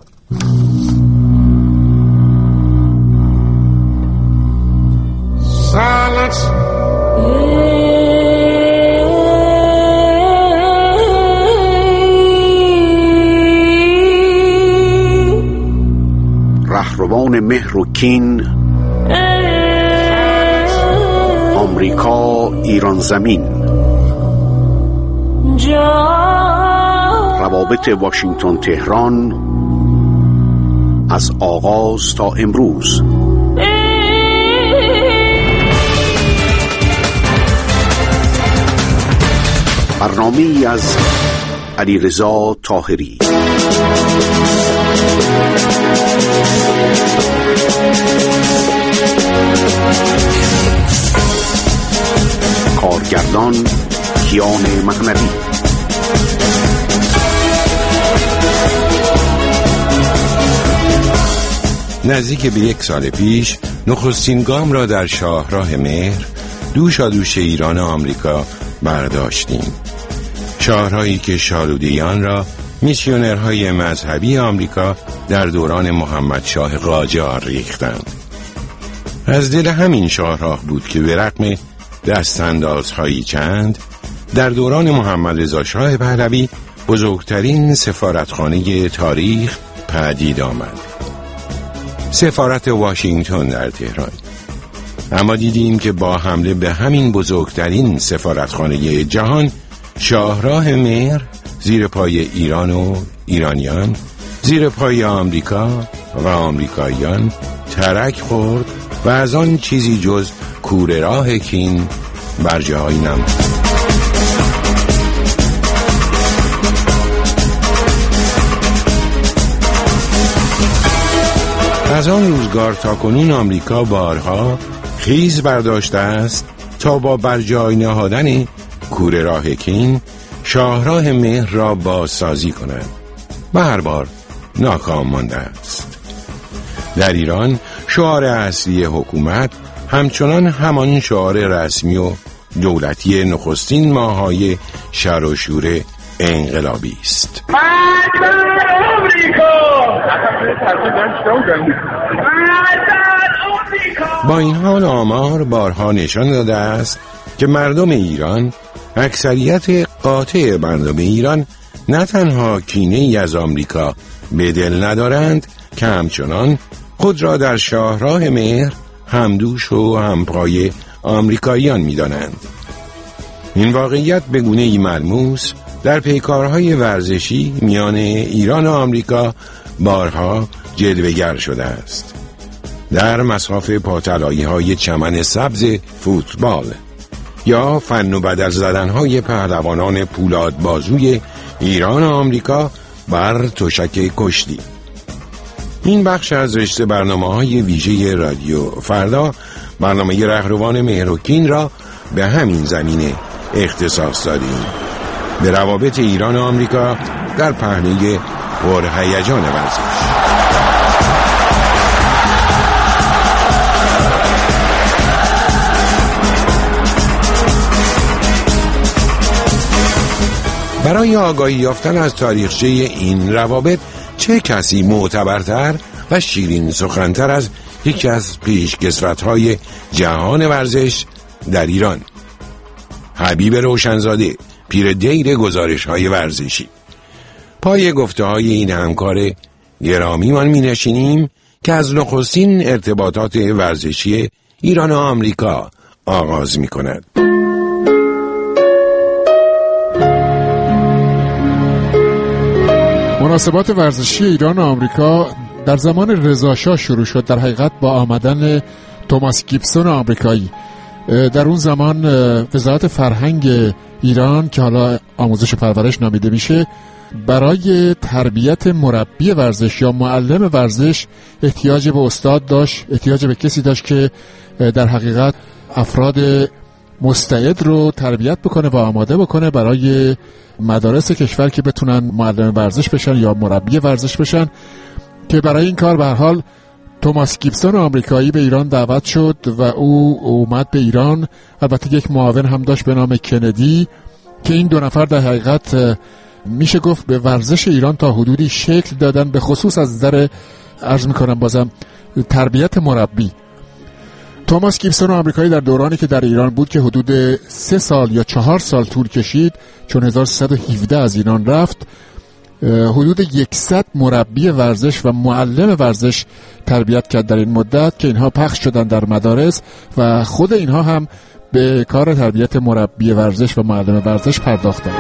Silence. رهروان مهر و کین، آمریکا ایران زمین، روابط واشنگتن تهران از آغاز تا امروز. برنامه‌ای از علیرضا طاهری. کارگردان کیان مهنوی. نزدیک به یک سال پیش نخستین گام را در شاهراه مهر دوشادوش ایران و آمریکا برداشتیم. شاهراهی که شالودیان را میسیونرهای مذهبی آمریکا در دوران محمد شاه قاجار ریختند. از دل همین شاهراه بود که به رغم دستاندازهایی چند در دوران محمد رضا شاه پهلوی بزرگترین سفارتخانه تاریخ پدید آمد، سفارت واشنگتن در تهران. اما دیدیم که با حمله به همین بزرگترین سفارتخانه جهان، شاهراه مهر زیر پای ایران و ایرانیان، زیر پای آمریکا و آمریکاییان ترک خورد و از آن چیزی جز کوره راه کین بر جایی نماند. از آن روزگار تا کنون آمریکا بارها خیز برداشته است تا با بر جای نهادن کوره راه کین شاهراه مهر را بازسازی کند و هر بار ناکام مانده است. در ایران شعار اصلی حکومت همچنان همان شعار رسمی و دولتی نخستین ماه‌های شر و شور انقلابی است. با این حال آمار بارها نشان داده است که مردم ایران، اکثریت قاطع مردم ایران، نه تنها کینه ای از آمریکا به دل ندارند که همچنان خود را در شاهراه مهر همدوش و همپای آمریکاییان می‌دانند. این واقعیت به گونه‌ای ملموس در پیکارهای ورزشی میان ایران و آمریکا بارها جلوه‌گر شده است. در مصاف پاتلایی‌های چمن سبز فوتبال یا فن و بدل زدن‌های پهلوانان پولاد بازوی ایران و آمریکا بر تشک کشتی. این بخش از رشته برنامه‌های ویژه رادیو فردا، برنامه رهروان مهر و کین را به همین زمینه اختصاص دادیم، به روابط ایران و آمریکا در پهنه پرهیجان ورزش. برای آگاهی یافتن از تاریخچه این روابط چه کسی معتبرتر و شیرین سخنتر از یکی از پیشکسوت‌های جهان ورزش در ایران. حبیب روشنزاده، پیر دیر گزارش‌های ورزشی. پای گفته‌های این همکار گرامیمان می‌نشینیم که از نخستین ارتباطات ورزشی ایران و آمریکا آغاز می‌کند. مناسبات ورزشی ایران و آمریکا در زمان رضا شاه شروع شد، در حقیقت با آمدن توماس گیبسون آمریکایی. در اون زمان وزارت فرهنگ ایران که حالا آموزش و پرورش نامیده میشه، برای تربیت مربی ورزش یا معلم ورزش احتیاج به استاد داشت، احتیاج به کسی داشت که در حقیقت افراد مستعد رو تربیت بکنه و آماده بکنه برای مدارس کشور که بتونن معلم ورزش بشن یا مربی ورزش بشن. که برای این کار به هر حال توماس گیبسون آمریکایی به ایران دعوت شد و او اومد به ایران. البته یک معاون هم داشت به نام کندی که این دو نفر در حقیقت میشه گفت به ورزش ایران تا حدودی شکل دادن، به خصوص از نظر عرض میکنم بازم تربیت مربی. توماس گیبسون آمریکایی در دورانی که در ایران بود که حدود سه سال یا چهار سال طول کشید، چون هزار و سیصد و هفده از ایران رفت، حدود صد مربی ورزش و معلم ورزش تربیت کرد در این مدت که اینها پخش شدن در مدارس و خود اینها هم به کار تربیت مربی ورزش و معلم ورزش پرداختند.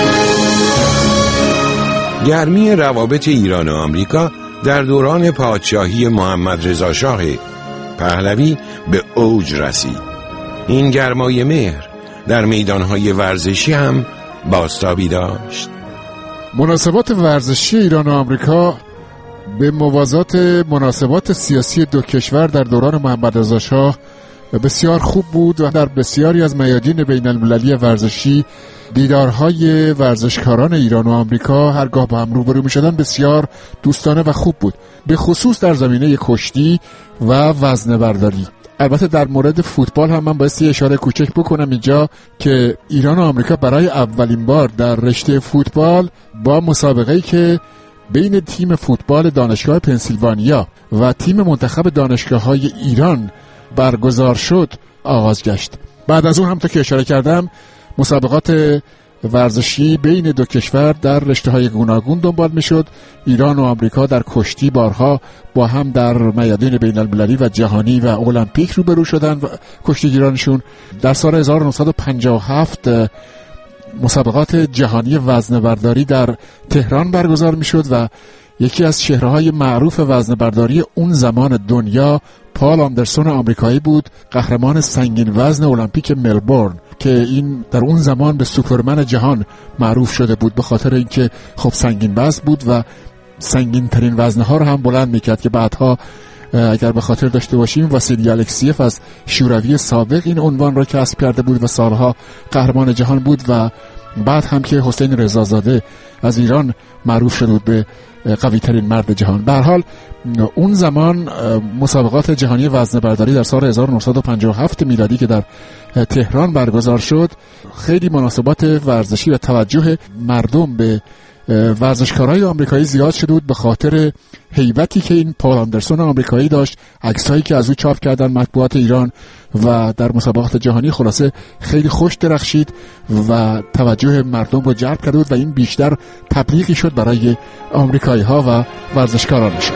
گرمی روابط ایران و آمریکا در دوران پادشاهی محمد رضا شاه پهلوی به اوج رسید. این گرمای مهر در میدانهای ورزشی هم بازتابی داشت. مناسبات ورزشی ایران و آمریکا به موازات مناسبات سیاسی دو کشور در دوران محمد رضا شاه بسیار خوب بود و در بسیاری از میادین بین المللی ورزشی دیدارهای ورزشکاران ایران و آمریکا هرگاه با هم روبرو می شدن بسیار دوستانه و خوب بود، به خصوص در زمینه کشتی و وزنه برداری. البته در مورد فوتبال هم من بایستی اشاره کوچک بکنم اینجا که ایران و آمریکا برای اولین بار در رشته فوتبال با مسابقه‌ای که بین تیم فوتبال دانشگاه پنسیلوانیا و تیم منتخب دانشگاه‌های ایران برگزار شد آغاز گشت. بعد از اون هم تا که اشاره کردم مسابقات ورزشی بین دو کشور در رشته‌های گوناگون دنبال می‌شد. ایران و آمریکا در کشتی بارها با هم در میادین بین‌المللی و جهانی و المپیک روبرو شدند و کشتیگیرانشون در سال هزار و نهصد و پنجاه و هفت مسابقات جهانی وزنه برداری در تهران برگزار می‌شد و یکی از چهره‌های معروف وزنه برداری اون زمان دنیا پال آندرسون آمریکایی بود، قهرمان سنگین وزن المپیک ملبورن که این در اون زمان به سوپرمن جهان معروف شده بود به خاطر اینکه خب سنگین وزن بود و سنگین ترین وزنه ها رو هم بلند میکرد که بعدها اگر به خاطر داشته باشیم واسیلی الکسیف از شوروی سابق این عنوان را کسب کرده بود و سالها قهرمان جهان بود و بعد هم که حسین رضازاده از ایران معروف شده بود به قوی ترین مرد جهان. به هر حال اون زمان مسابقات جهانی وزنه برداری در سال هزار و نهصد و پنجاه و هفت میلادی که در تهران برگزار شد خیلی مناسبات ورزشی و توجه مردم به ورزشکارای آمریکایی زیاد شده بود به خاطر هیبتی که این پال آندرسون آمریکایی داشت، عکسایی که از او چاپ کردن مطبوعات ایران و در مسابقات جهانی خلاصه خیلی خوش درخشید و توجه مردم رو جلب کرده بود و این بیشتر تبلیغی شد برای آمریکایی ها و ورزشکارانشون.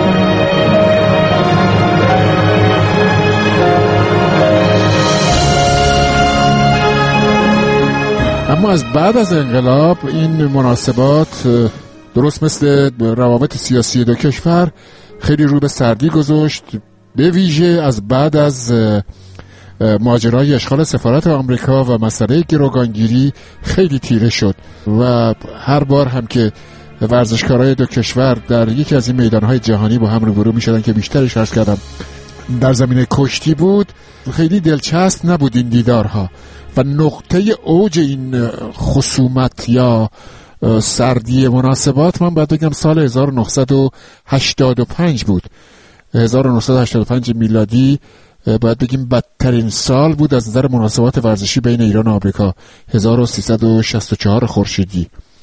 اما از بعد از انقلاب این مناسبات درست مثل روابط سیاسی دو کشور خیلی رو به سردی گذاشت، به ویژه از بعد از ماجرای اشغال سفارت آمریکا و مسئله گروگانگیری خیلی تیره شد و هر بار هم که ورزشکارای دو کشور در یکی از این میدانهای جهانی با هم روبرو می شدن که بیشترش عرض کردم در زمینه کشتی بود، خیلی دلچسب نبود این دیدارها و نقطه اوج این خصومت یا سردی مناسبات من باید بگم سال هزار و نهصد و هشتاد و پنج بود. هزار و نهصد و هشتاد و پنج میلادی باید بگیم بدترین سال بود از نظر مناسبات ورزشی بین ایران و آمریکا. هزار و سیصد و شصت و چهار خورشیدی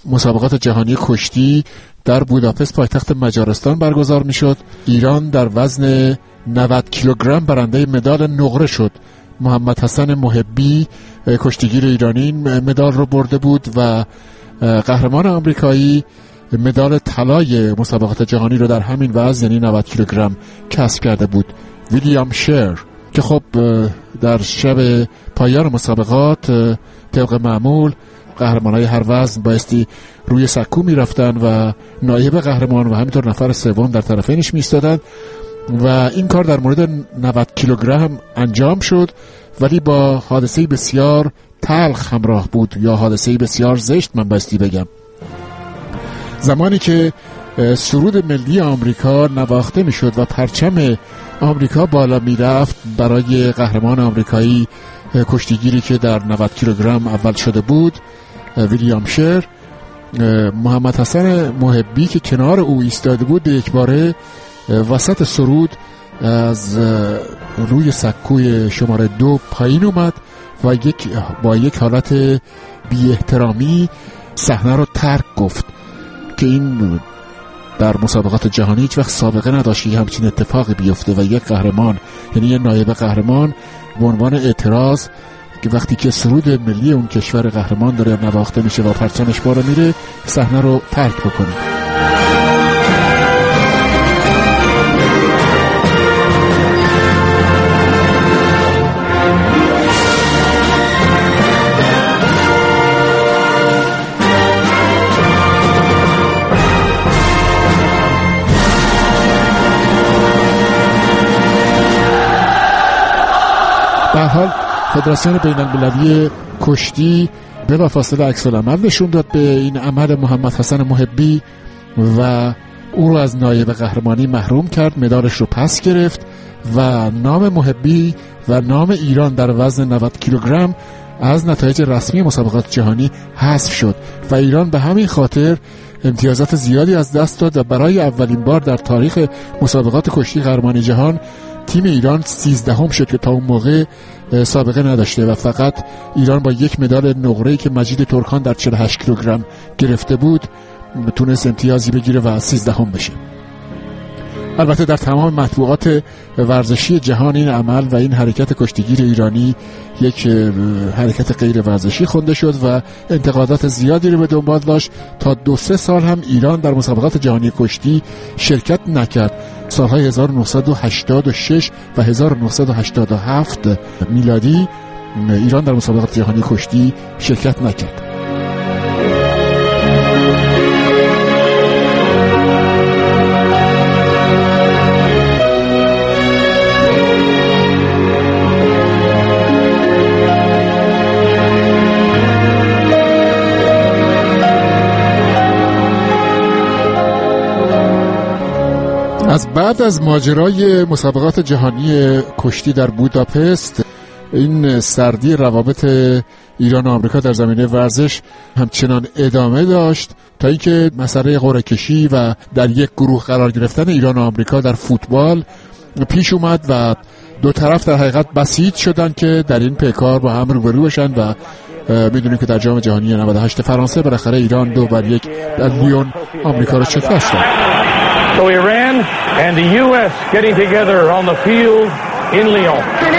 مسابقات جهانی کشتی در بوداپست پایتخت مجارستان برگزار میشد. ایران در وزن نود کیلوگرم برنده مدال نقره شد. محمد حسن محبی کشتیگیر ایرانی مدال رو برده بود و قهرمان آمریکایی مدال طلای مسابقات جهانی رو در همین وزن یعنی نود کیلوگرم کسب کرده بود. ویلیام شیر که خب در شب پایان مسابقات طبق معمول قهرمانای هر وزن بایستی روی سکو می رفتن و نایب قهرمان و همینطور نفر سوم در طرفینش می ایستادن و این کار در مورد نود کیلوگرم انجام شد، ولی با حادثه بسیار تلخ همراه بود یا حادثه بسیار زشت من بایستی بگم. زمانی که سرود ملی آمریکا نواخته می شد و پرچم آمریکا بالا می رفت برای قهرمان آمریکایی کشتیگیری که در نود کیلوگرم اول شده بود ویلیام شیر، محمد حسن محبی که کنار او ایستاده بود به یک باره وسط سرود از روی سکوی شماره دو پایین اومد و یک با یک حالت بی احترامی صحنه رو ترک گفت که این در مسابقات جهانی هیچ وقت سابقه نداشت که همچین اتفاقی بیفته و یک قهرمان یعنی یک نایب قهرمان به عنوان اعتراض که وقتی که سرود ملی اون کشور قهرمان داره نواخته میشه و پرچمش بالا میره صحنه رو ترک بکنه. به هر حال فدراسیون بین المللی کشتی بلافاصله عکس العمل نشون داد به این عمل محمد حسن محبی و او رو از نایب قهرمانی محروم کرد، مدالش رو پس گرفت و نام محبی و نام ایران در وزن نود کیلوگرم از نتایج رسمی مسابقات جهانی حذف شد و ایران به همین خاطر امتیازات زیادی از دست داد و برای اولین بار در تاریخ مسابقات کشتی قهرمانی جهان تیم ایران سیزدهم شد که تا اون موقع سابقه نداشته و فقط ایران با یک مدال نقره‌ای که مجید ترکان در چهل و هشت کیلوگرم گرفته بود تونست امتیازی بگیره و سیزدهم بشه. البته در تمام مطبوعات ورزشی جهان این عمل و این حرکت کشتیگیر ایرانی یک حرکت غیر ورزشی خونده شد و انتقادات زیادی رو به دنبال داشت. تا دو سه سال هم ایران در مسابقات جهانی کشتی شرکت نکرد. سالهای هزار و نهصد و هشتاد و شش و هزار و نهصد و هشتاد و هفت میلادی ایران در مسابقات جهانی کشتی شرکت نکرد. از بعد از ماجرای مسابقات جهانی کشتی در بوداپست این سردی روابط ایران و آمریکا در زمینه ورزش همچنان ادامه داشت تا اینکه مسئله قرعه کشی و در یک گروه قرار گرفتن ایران و آمریکا در فوتبال پیش اومد و دو طرف در حقیقت بسیج شدن که در این پیکار با هم روبرو بشن و میدونیم که در جام جهانی نود و هشت فرانسه بالاخره ایران دو بر یک در لیون آمریکا رو شکست داد. So Iran and the U S getting together on the field in Lyon.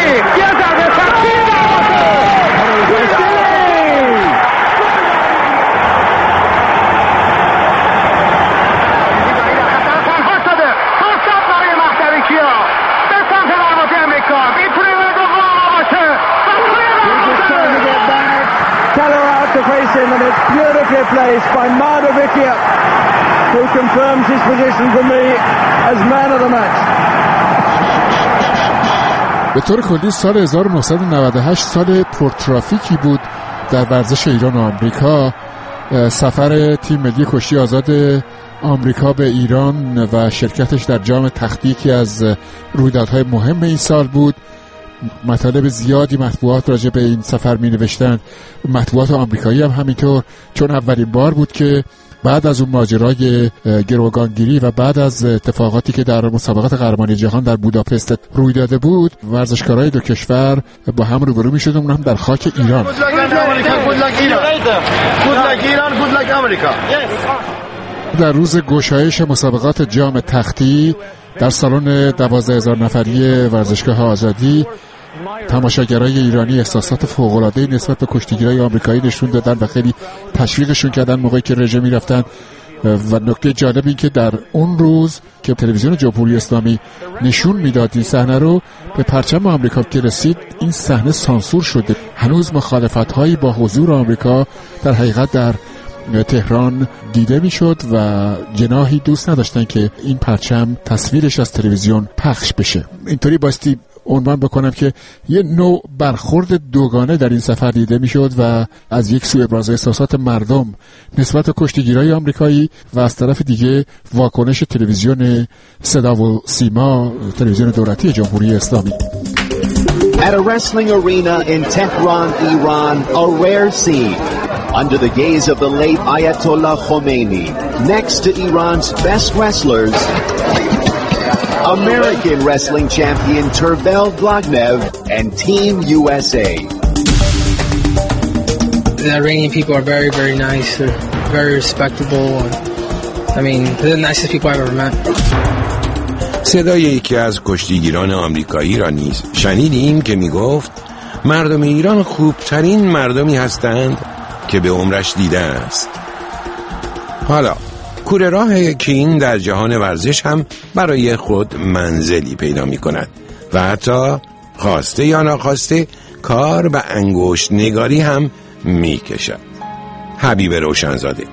To face him, and it's beautifully placed by Mardovicia, who confirms his position for me as man of the match. به طور کلی سال هزار و نهصد و نود و هشت سال پرترافیکی بود در ورزش ایران و آمریکا. سفر تیم ملی کشتی آزاد آمریکا به ایران و شرکتش در جام تختی که از رویدادهای مهم این سال بود. مطالب زیادی مطبوعات راجع به این سفر می نوشتن، مطبوعات آمریکایی هم همینطور، چون اولین بار بود که بعد از اون ماجرای گروگانگیری و بعد از اتفاقاتی که در مسابقات قهرمانی جهان در بوداپست روی داده بود ورزشکارای دو کشور با هم روبرو می شدن، اون هم در خاک ایران. Good luck Iran. Good luck Iran. Good luck America. در روز گشایش مسابقات جام تختی در سالن دوازده هزار نفری ورزشگاه آزادی، تماشاگرای ایرانی احساسات فوق‌العاده‌ای نسبت به کشتیگیرای آمریکایی نشون دادن و خیلی تشویقشون کردن موقعی که رژه می‌رفتن. و نکته جالب این که در اون روز که تلویزیون جمهوری اسلامی نشون میداد این صحنه رو، به پرچم آمریکا که رسید این صحنه سانسور شده. هنوز مخالفت‌هایی با حضور آمریکا در حقیقت در تهران دیده میشد و جناحی دوست نداشتن که این پرچم تصویرش از تلویزیون پخش بشه. اینطوری باستی عنوان بکنم که یه نوع برخورد دوگانه در این سفر دیده میشد و از یک سو ابراز احساسات مردم نسبت به کشتیگیرای آمریکایی و از طرف دیگه واکنش تلویزیون صدا و سیما، تلویزیون دولتی جمهوری اسلامی. At a wrestling arena in Tehran, Iran, a rare scene. Under the gaze of the late Ayatollah Khomeini, next to Iran's best wrestlers, American wrestling champion Tervel Blagnev and Team U S A. The Iranian people are very, very nice. They're very respectable. I mean, they're the nicest people I've ever met. صدای یکی از کشتیگیران آمریکایی را نیز شنیدیم که می گفت مردم ایران خوبترین مردمی هستند که به عمرش دیده است. حالا کوره راه کین در جهان ورزش هم برای خود منزلی پیدا می کند و حتی خواسته یا ناخواسته کار به انگشت نگاری هم می کشد. حبیب روشنزاده.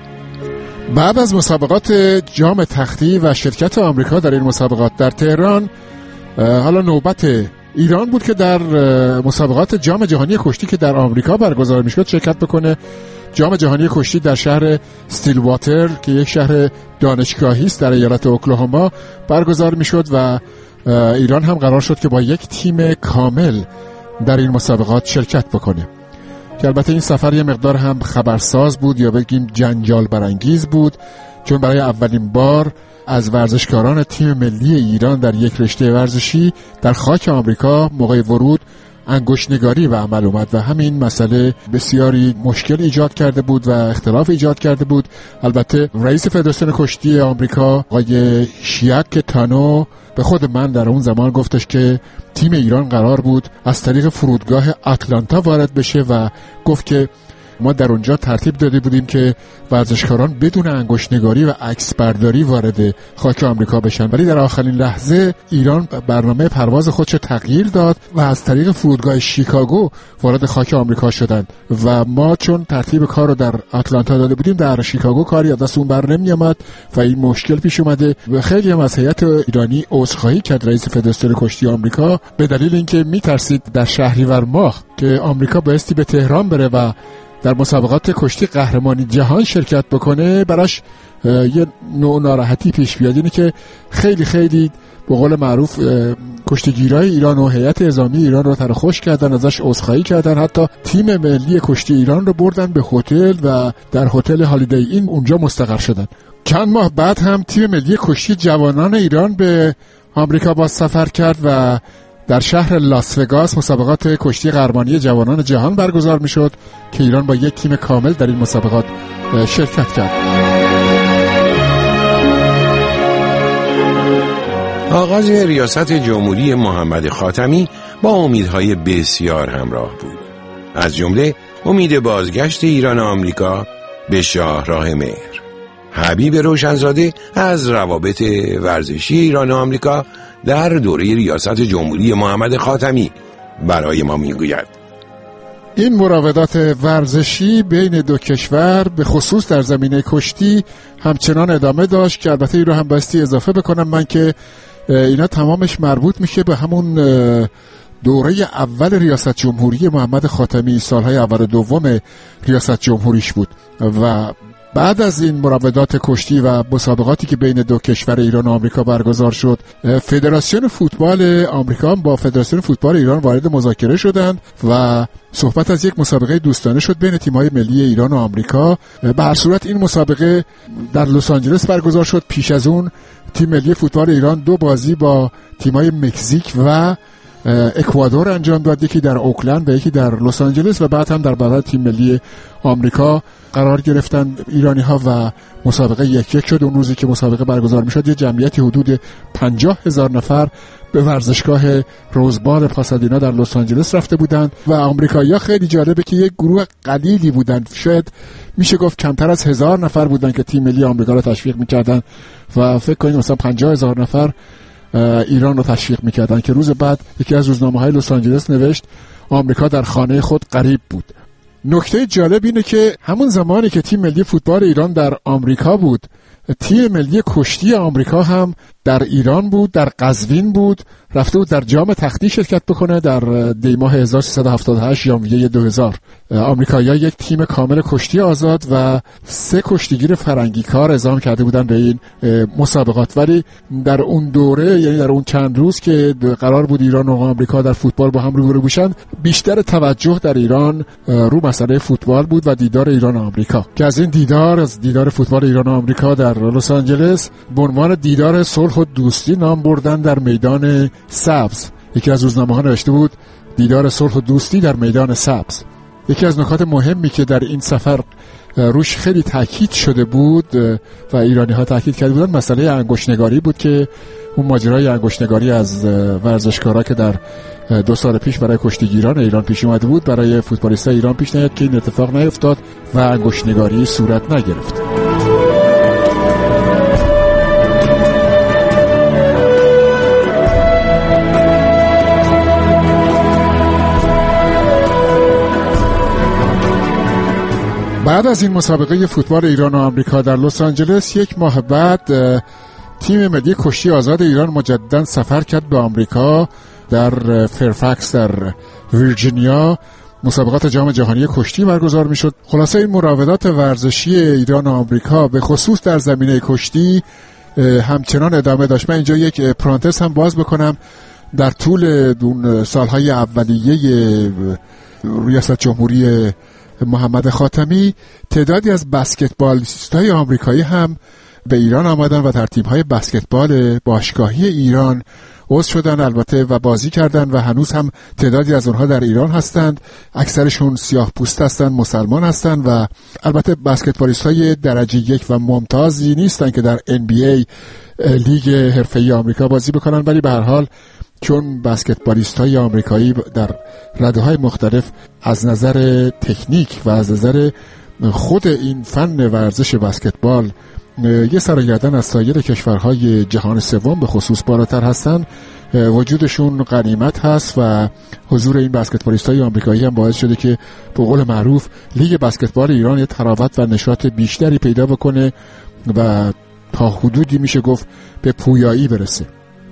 بعد از مسابقات جام تختی و شرکت آمریکا در این مسابقات در تهران، حالا نوبت ایران بود که در مسابقات جام جهانی کشتی که در آمریکا برگزار میشد شرکت بکنه. جام جهانی کشتی در شهر استیلواتر که یک شهر دانشگاهی است در ایالت اوکلاهوما برگزار میشد و ایران هم قرار شد که با یک تیم کامل در این مسابقات شرکت بکنه. که البته این سفر یه مقدار هم خبرساز بود یا بگیم جنجال برانگیز بود، چون برای اولین بار از ورزشکاران تیم ملی ایران در یک رشته ورزشی در خاک آمریکا موقع ورود انگشت‌نگاری به عمل اومد و همین مسئله بسیاری مشکل ایجاد کرده بود و اختلاف ایجاد کرده بود. البته رئیس فدراسیون کشتی آمریکا آقای شیاک تانو به خود من در اون زمان گفتش که تیم ایران قرار بود از طریق فرودگاه آتلانتا وارد بشه و گفت که ما در اونجا ترتیب داده بودیم که ورزشکاران بدون انگشت‌نگاری و عکس برداری وارد خاک آمریکا بشن، ولی در آخرین لحظه ایران برنامه پرواز خودش تغییر داد و از طریق فرودگاه شیکاگو وارد خاک آمریکا شدند و ما چون ترتیب کار رو در آتلانتا داده بودیم در شیکاگو کاری از دست اون بر نمی‌آمد و این مشکل پیش اومده و خیلی هم از هیئت ایرانی عذرخواهی کرد رئیس فدراسیون کشتی آمریکا به دلیل اینکه میترسید در شهریور ماه که آمریکا بایستی به تهران بره و در مسابقات کشتی قهرمانی جهان شرکت بکنه براش یه نوع ناراحتی پیش بیاد. اینه که خیلی خیلی به قول معروف کشتیگیرای ایران و هیئت نظامی ایران رو ترخوش کردن، ازش عذرخواهی کردن، حتی تیم ملی کشتی ایران رو بردن به هتل و در هتل هالیدی این اونجا مستقر شدن. چند ماه بعد هم تیم ملی کشتی جوانان ایران به آمریکا باز سفر کرد و در شهر لاس وگاس مسابقات کشتی قهرمانی جوانان جهان برگزار میشد که ایران با یک تیم کامل در این مسابقات شرکت کرد. آغاز ریاست جمهوری محمد خاتمی با امیدهای بسیار همراه بود، از جمله امید بازگشت ایران و آمریکا به شاهراه مهر. حبیب روشنزاده از روابط ورزشی ایران و آمریکا در دوره ریاست جمهوری محمد خاتمی برای ما میگوید. این مراودات ورزشی بین دو کشور به خصوص در زمینه کشتی همچنان ادامه داشت که البته این رو هم بایستی اضافه بکنم من که اینا تمامش مربوط میشه به همون دوره اول ریاست جمهوری محمد خاتمی، سالهای اول و دوم ریاست جمهوریش بود و بعد از این مراودات کشتی و مسابقاتی که بین دو کشور ایران و آمریکا برگزار شد، فدراسیون فوتبال آمریکا با فدراسیون فوتبال ایران وارد مذاکره شدند و صحبت از یک مسابقه دوستانه شد بین تیم‌های ملی ایران و آمریکا. به هر صورت این مسابقه در لس آنجلس برگزار شد. پیش از اون تیم ملی فوتبال ایران دو بازی با تیم‌های مکزیک و اکوادور انجام داد، یکی در اوکلند و یکی در لس آنجلس و بعد هم در برابر تیم ملی آمریکا قرار گرفتن ایرانی ها و مسابقه یک یک شد. اون روزی که مسابقه برگزار می شد یه جمعیتی حدود پنجاه هزار نفر به ورزشگاه روزبار پاسادینا در لس آنجلس رفته بودند و آمریکایی‌ها خیلی جالبه که یک گروه قلیلی بودند، شاید میشه گفت کمتر از هزار نفر بودند که تیم ملی آمریکا رو تشویق میکردن و فکر کنید مثلا پنجاه هزار نفر ایران رو تشویق میکردن که روز بعد یکی از روزنامه‌های لس آنجلس نوشت آمریکا در خانه خود غریب بود. نکته جالب اینه که همون زمانی که تیم ملی فوتبال ایران در آمریکا بود، تیم ملی کشتی آمریکا هم در ایران بود، در قزوین بود، رفته بود در جام تختی شرکت بکنه در دی ماه هزار و سیصد و هفتاد و هشت ژانویه دو هزار. آمریکایی‌ها یک تیم کامل کشتی آزاد و سه کشتیگیر فرنگی کار اعزام کرده بودن به این مسابقات، ولی در اون دوره یعنی در اون چند روز که قرار بود ایران و آمریکا در فوتبال با هم روبرو بشن، بیشتر توجه در ایران رو مسئله فوتبال بود و دیدار ایران و آمریکا که از این دیدار از دیدار فوتبال ایران و آمریکا در لس آنجلس به عنوان دیدار صلح و دوستی نام بردن در میدان سبز. یکی از روزنامه‌ها نوشته بود دیدار صلح و دوستی در میدان سبز. یکی از نکات مهمی که در این سفر روش خیلی تاکید شده بود و ایرانی‌ها تاکید کرده بودن مسئله انگشت‌نگاری بود که اون ماجرای انگشت‌نگاری از ورزشکارا که در دو سال پیش برای کشتیگیران ایران پیش اومده بود برای فوتبالیستای ایران پیش نیامد که این اتفاق نیفتاد و انگشت‌نگاری صورت نگرفت. بعد از این مسابقه فوتبال ایران و آمریکا در لس آنجلس یک ماه بعد تیم ملی کشتی آزاد ایران مجددا سفر کرد به آمریکا. در فرفکس در ویرجینیا مسابقات جام جهانی کشتی برگزار میشد. خلاصه این مراودات ورزشی ایران و آمریکا به خصوص در زمینه کشتی همچنان ادامه داشت. من اینجا یک پرانتز هم باز بکنم. در طول اون سالهای اولیه ریاست جمهوری محمد خاتمی تعدادی از بسکتبالیستای آمریکایی هم به ایران آمدن و در تیم‌های بسکتبال باشگاهی ایران عضو شدن البته و بازی کردن و هنوز هم تعدادی از اونها در ایران هستند. اکثرشون سیاه پوست هستند، مسلمان هستند و البته بسکتبالیستای درجه یک و ممتازی نیستن که در ان بی ای لیگ حرفه‌ای آمریکا بازی بکنن، ولی به هر حال چون بسکتبالیست‌های آمریکایی در رده‌های مختلف از نظر تکنیک و از نظر خود این فن ورزش بسکتبال یه سرگردن از سایر کشورهای جهان سوم به خصوص بالاتر هستن، وجودشون غنیمت هست و حضور این بسکتبالیست‌های آمریکایی هم باعث شده که به قول معروف لیگ بسکتبال ایران یه تراوت و نشاط بیشتری پیدا بکنه و تا حدودی میشه گفت به پویایی برسه.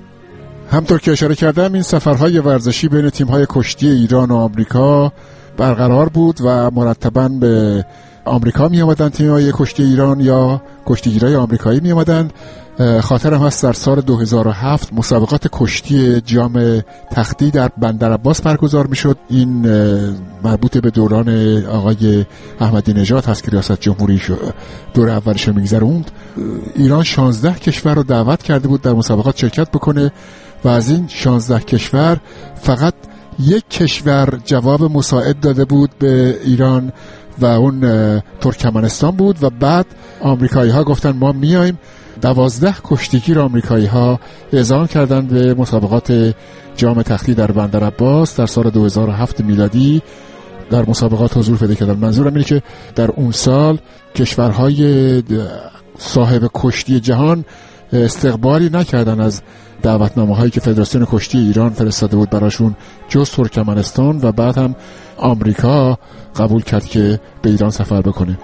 همطور که اشاره کردم این سفرهای ورزشی بین تیم‌های کشتی ایران و آمریکا برقرار بود و مرتباً به آمریکا می آمدن تیم‌های کشتی ایران یا کشتیگیرای آمریکایی می آمدن. خاطرم هست در سال دو هزار و هفت مسابقات کشتی جام تختی در بندرعباس برگزار می شد. این مربوط به دوران آقای احمدی نژاد هست که ریاست جمهوری دور اولش می گذروند. ایران شانزده کشور رو دعوت کرده بود در مسابقات شرکت بکنه و از این شانزده کشور فقط یک کشور جواب مساعد داده بود به ایران و اون ترکمنستان بود و بعد آمریکایی ها گفتن ما میایم. دوازده کشتیگیر آمریکایی ها اعزام کردن به مسابقات جام تختی در بندرعباس در سال دو هزار و هفت میلادی در مسابقات حضور پیدا کردن. منظورم اینه که در اون سال کشورهای صاحب کشتی جهان استقبالی نکردن از دعوتنامه هایی که فدراسیون کشتی ایران فرستاده بود براشون جز ترکمنستان و بعد هم آمریکا قبول کرد که به ایران سفر بکنه.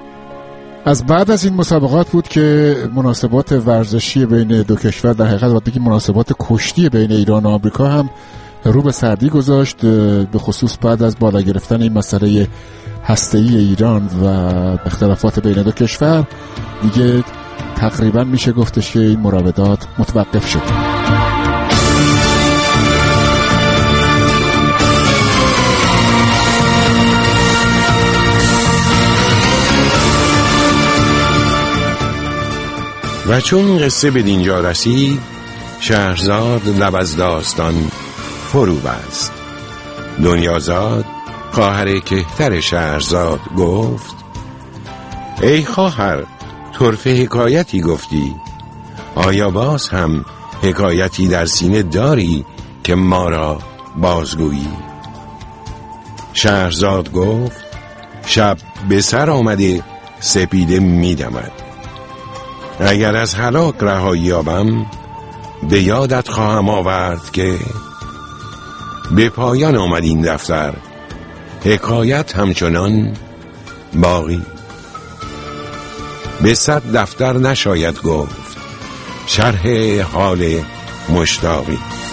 از بعد از این مسابقات بود که مناسبات ورزشی بین دو کشور، در حقیقت باید بگیم مناسبات کشتی بین ایران و آمریکا هم رو به سردی گذاشت، به خصوص بعد از بالا گرفتن این مسئله هسته‌ای ایران و اختلافات بین دو کشور دیگه تقریبا میشه گفتش که این مراودات متوقف شد. و چون قصه به دینجا رسید، شهرزاد لب از داستان فرو بست. دنیازاد خواهر کهتر شهرزاد گفت: ای خواهر، طرفه حکایتی گفتی، آیا باز هم حکایتی در سینه داری که ما را بازگویی؟ شهرزاد گفت: شب به سر آمده سپیده می دمد. اگر از هلاک رهایی یابم به یادت خواهم آورد که به پایان آمد این دفتر، حکایت همچنان باقی. به صد دفتر نشاید گفت شرح حال مشتاقی.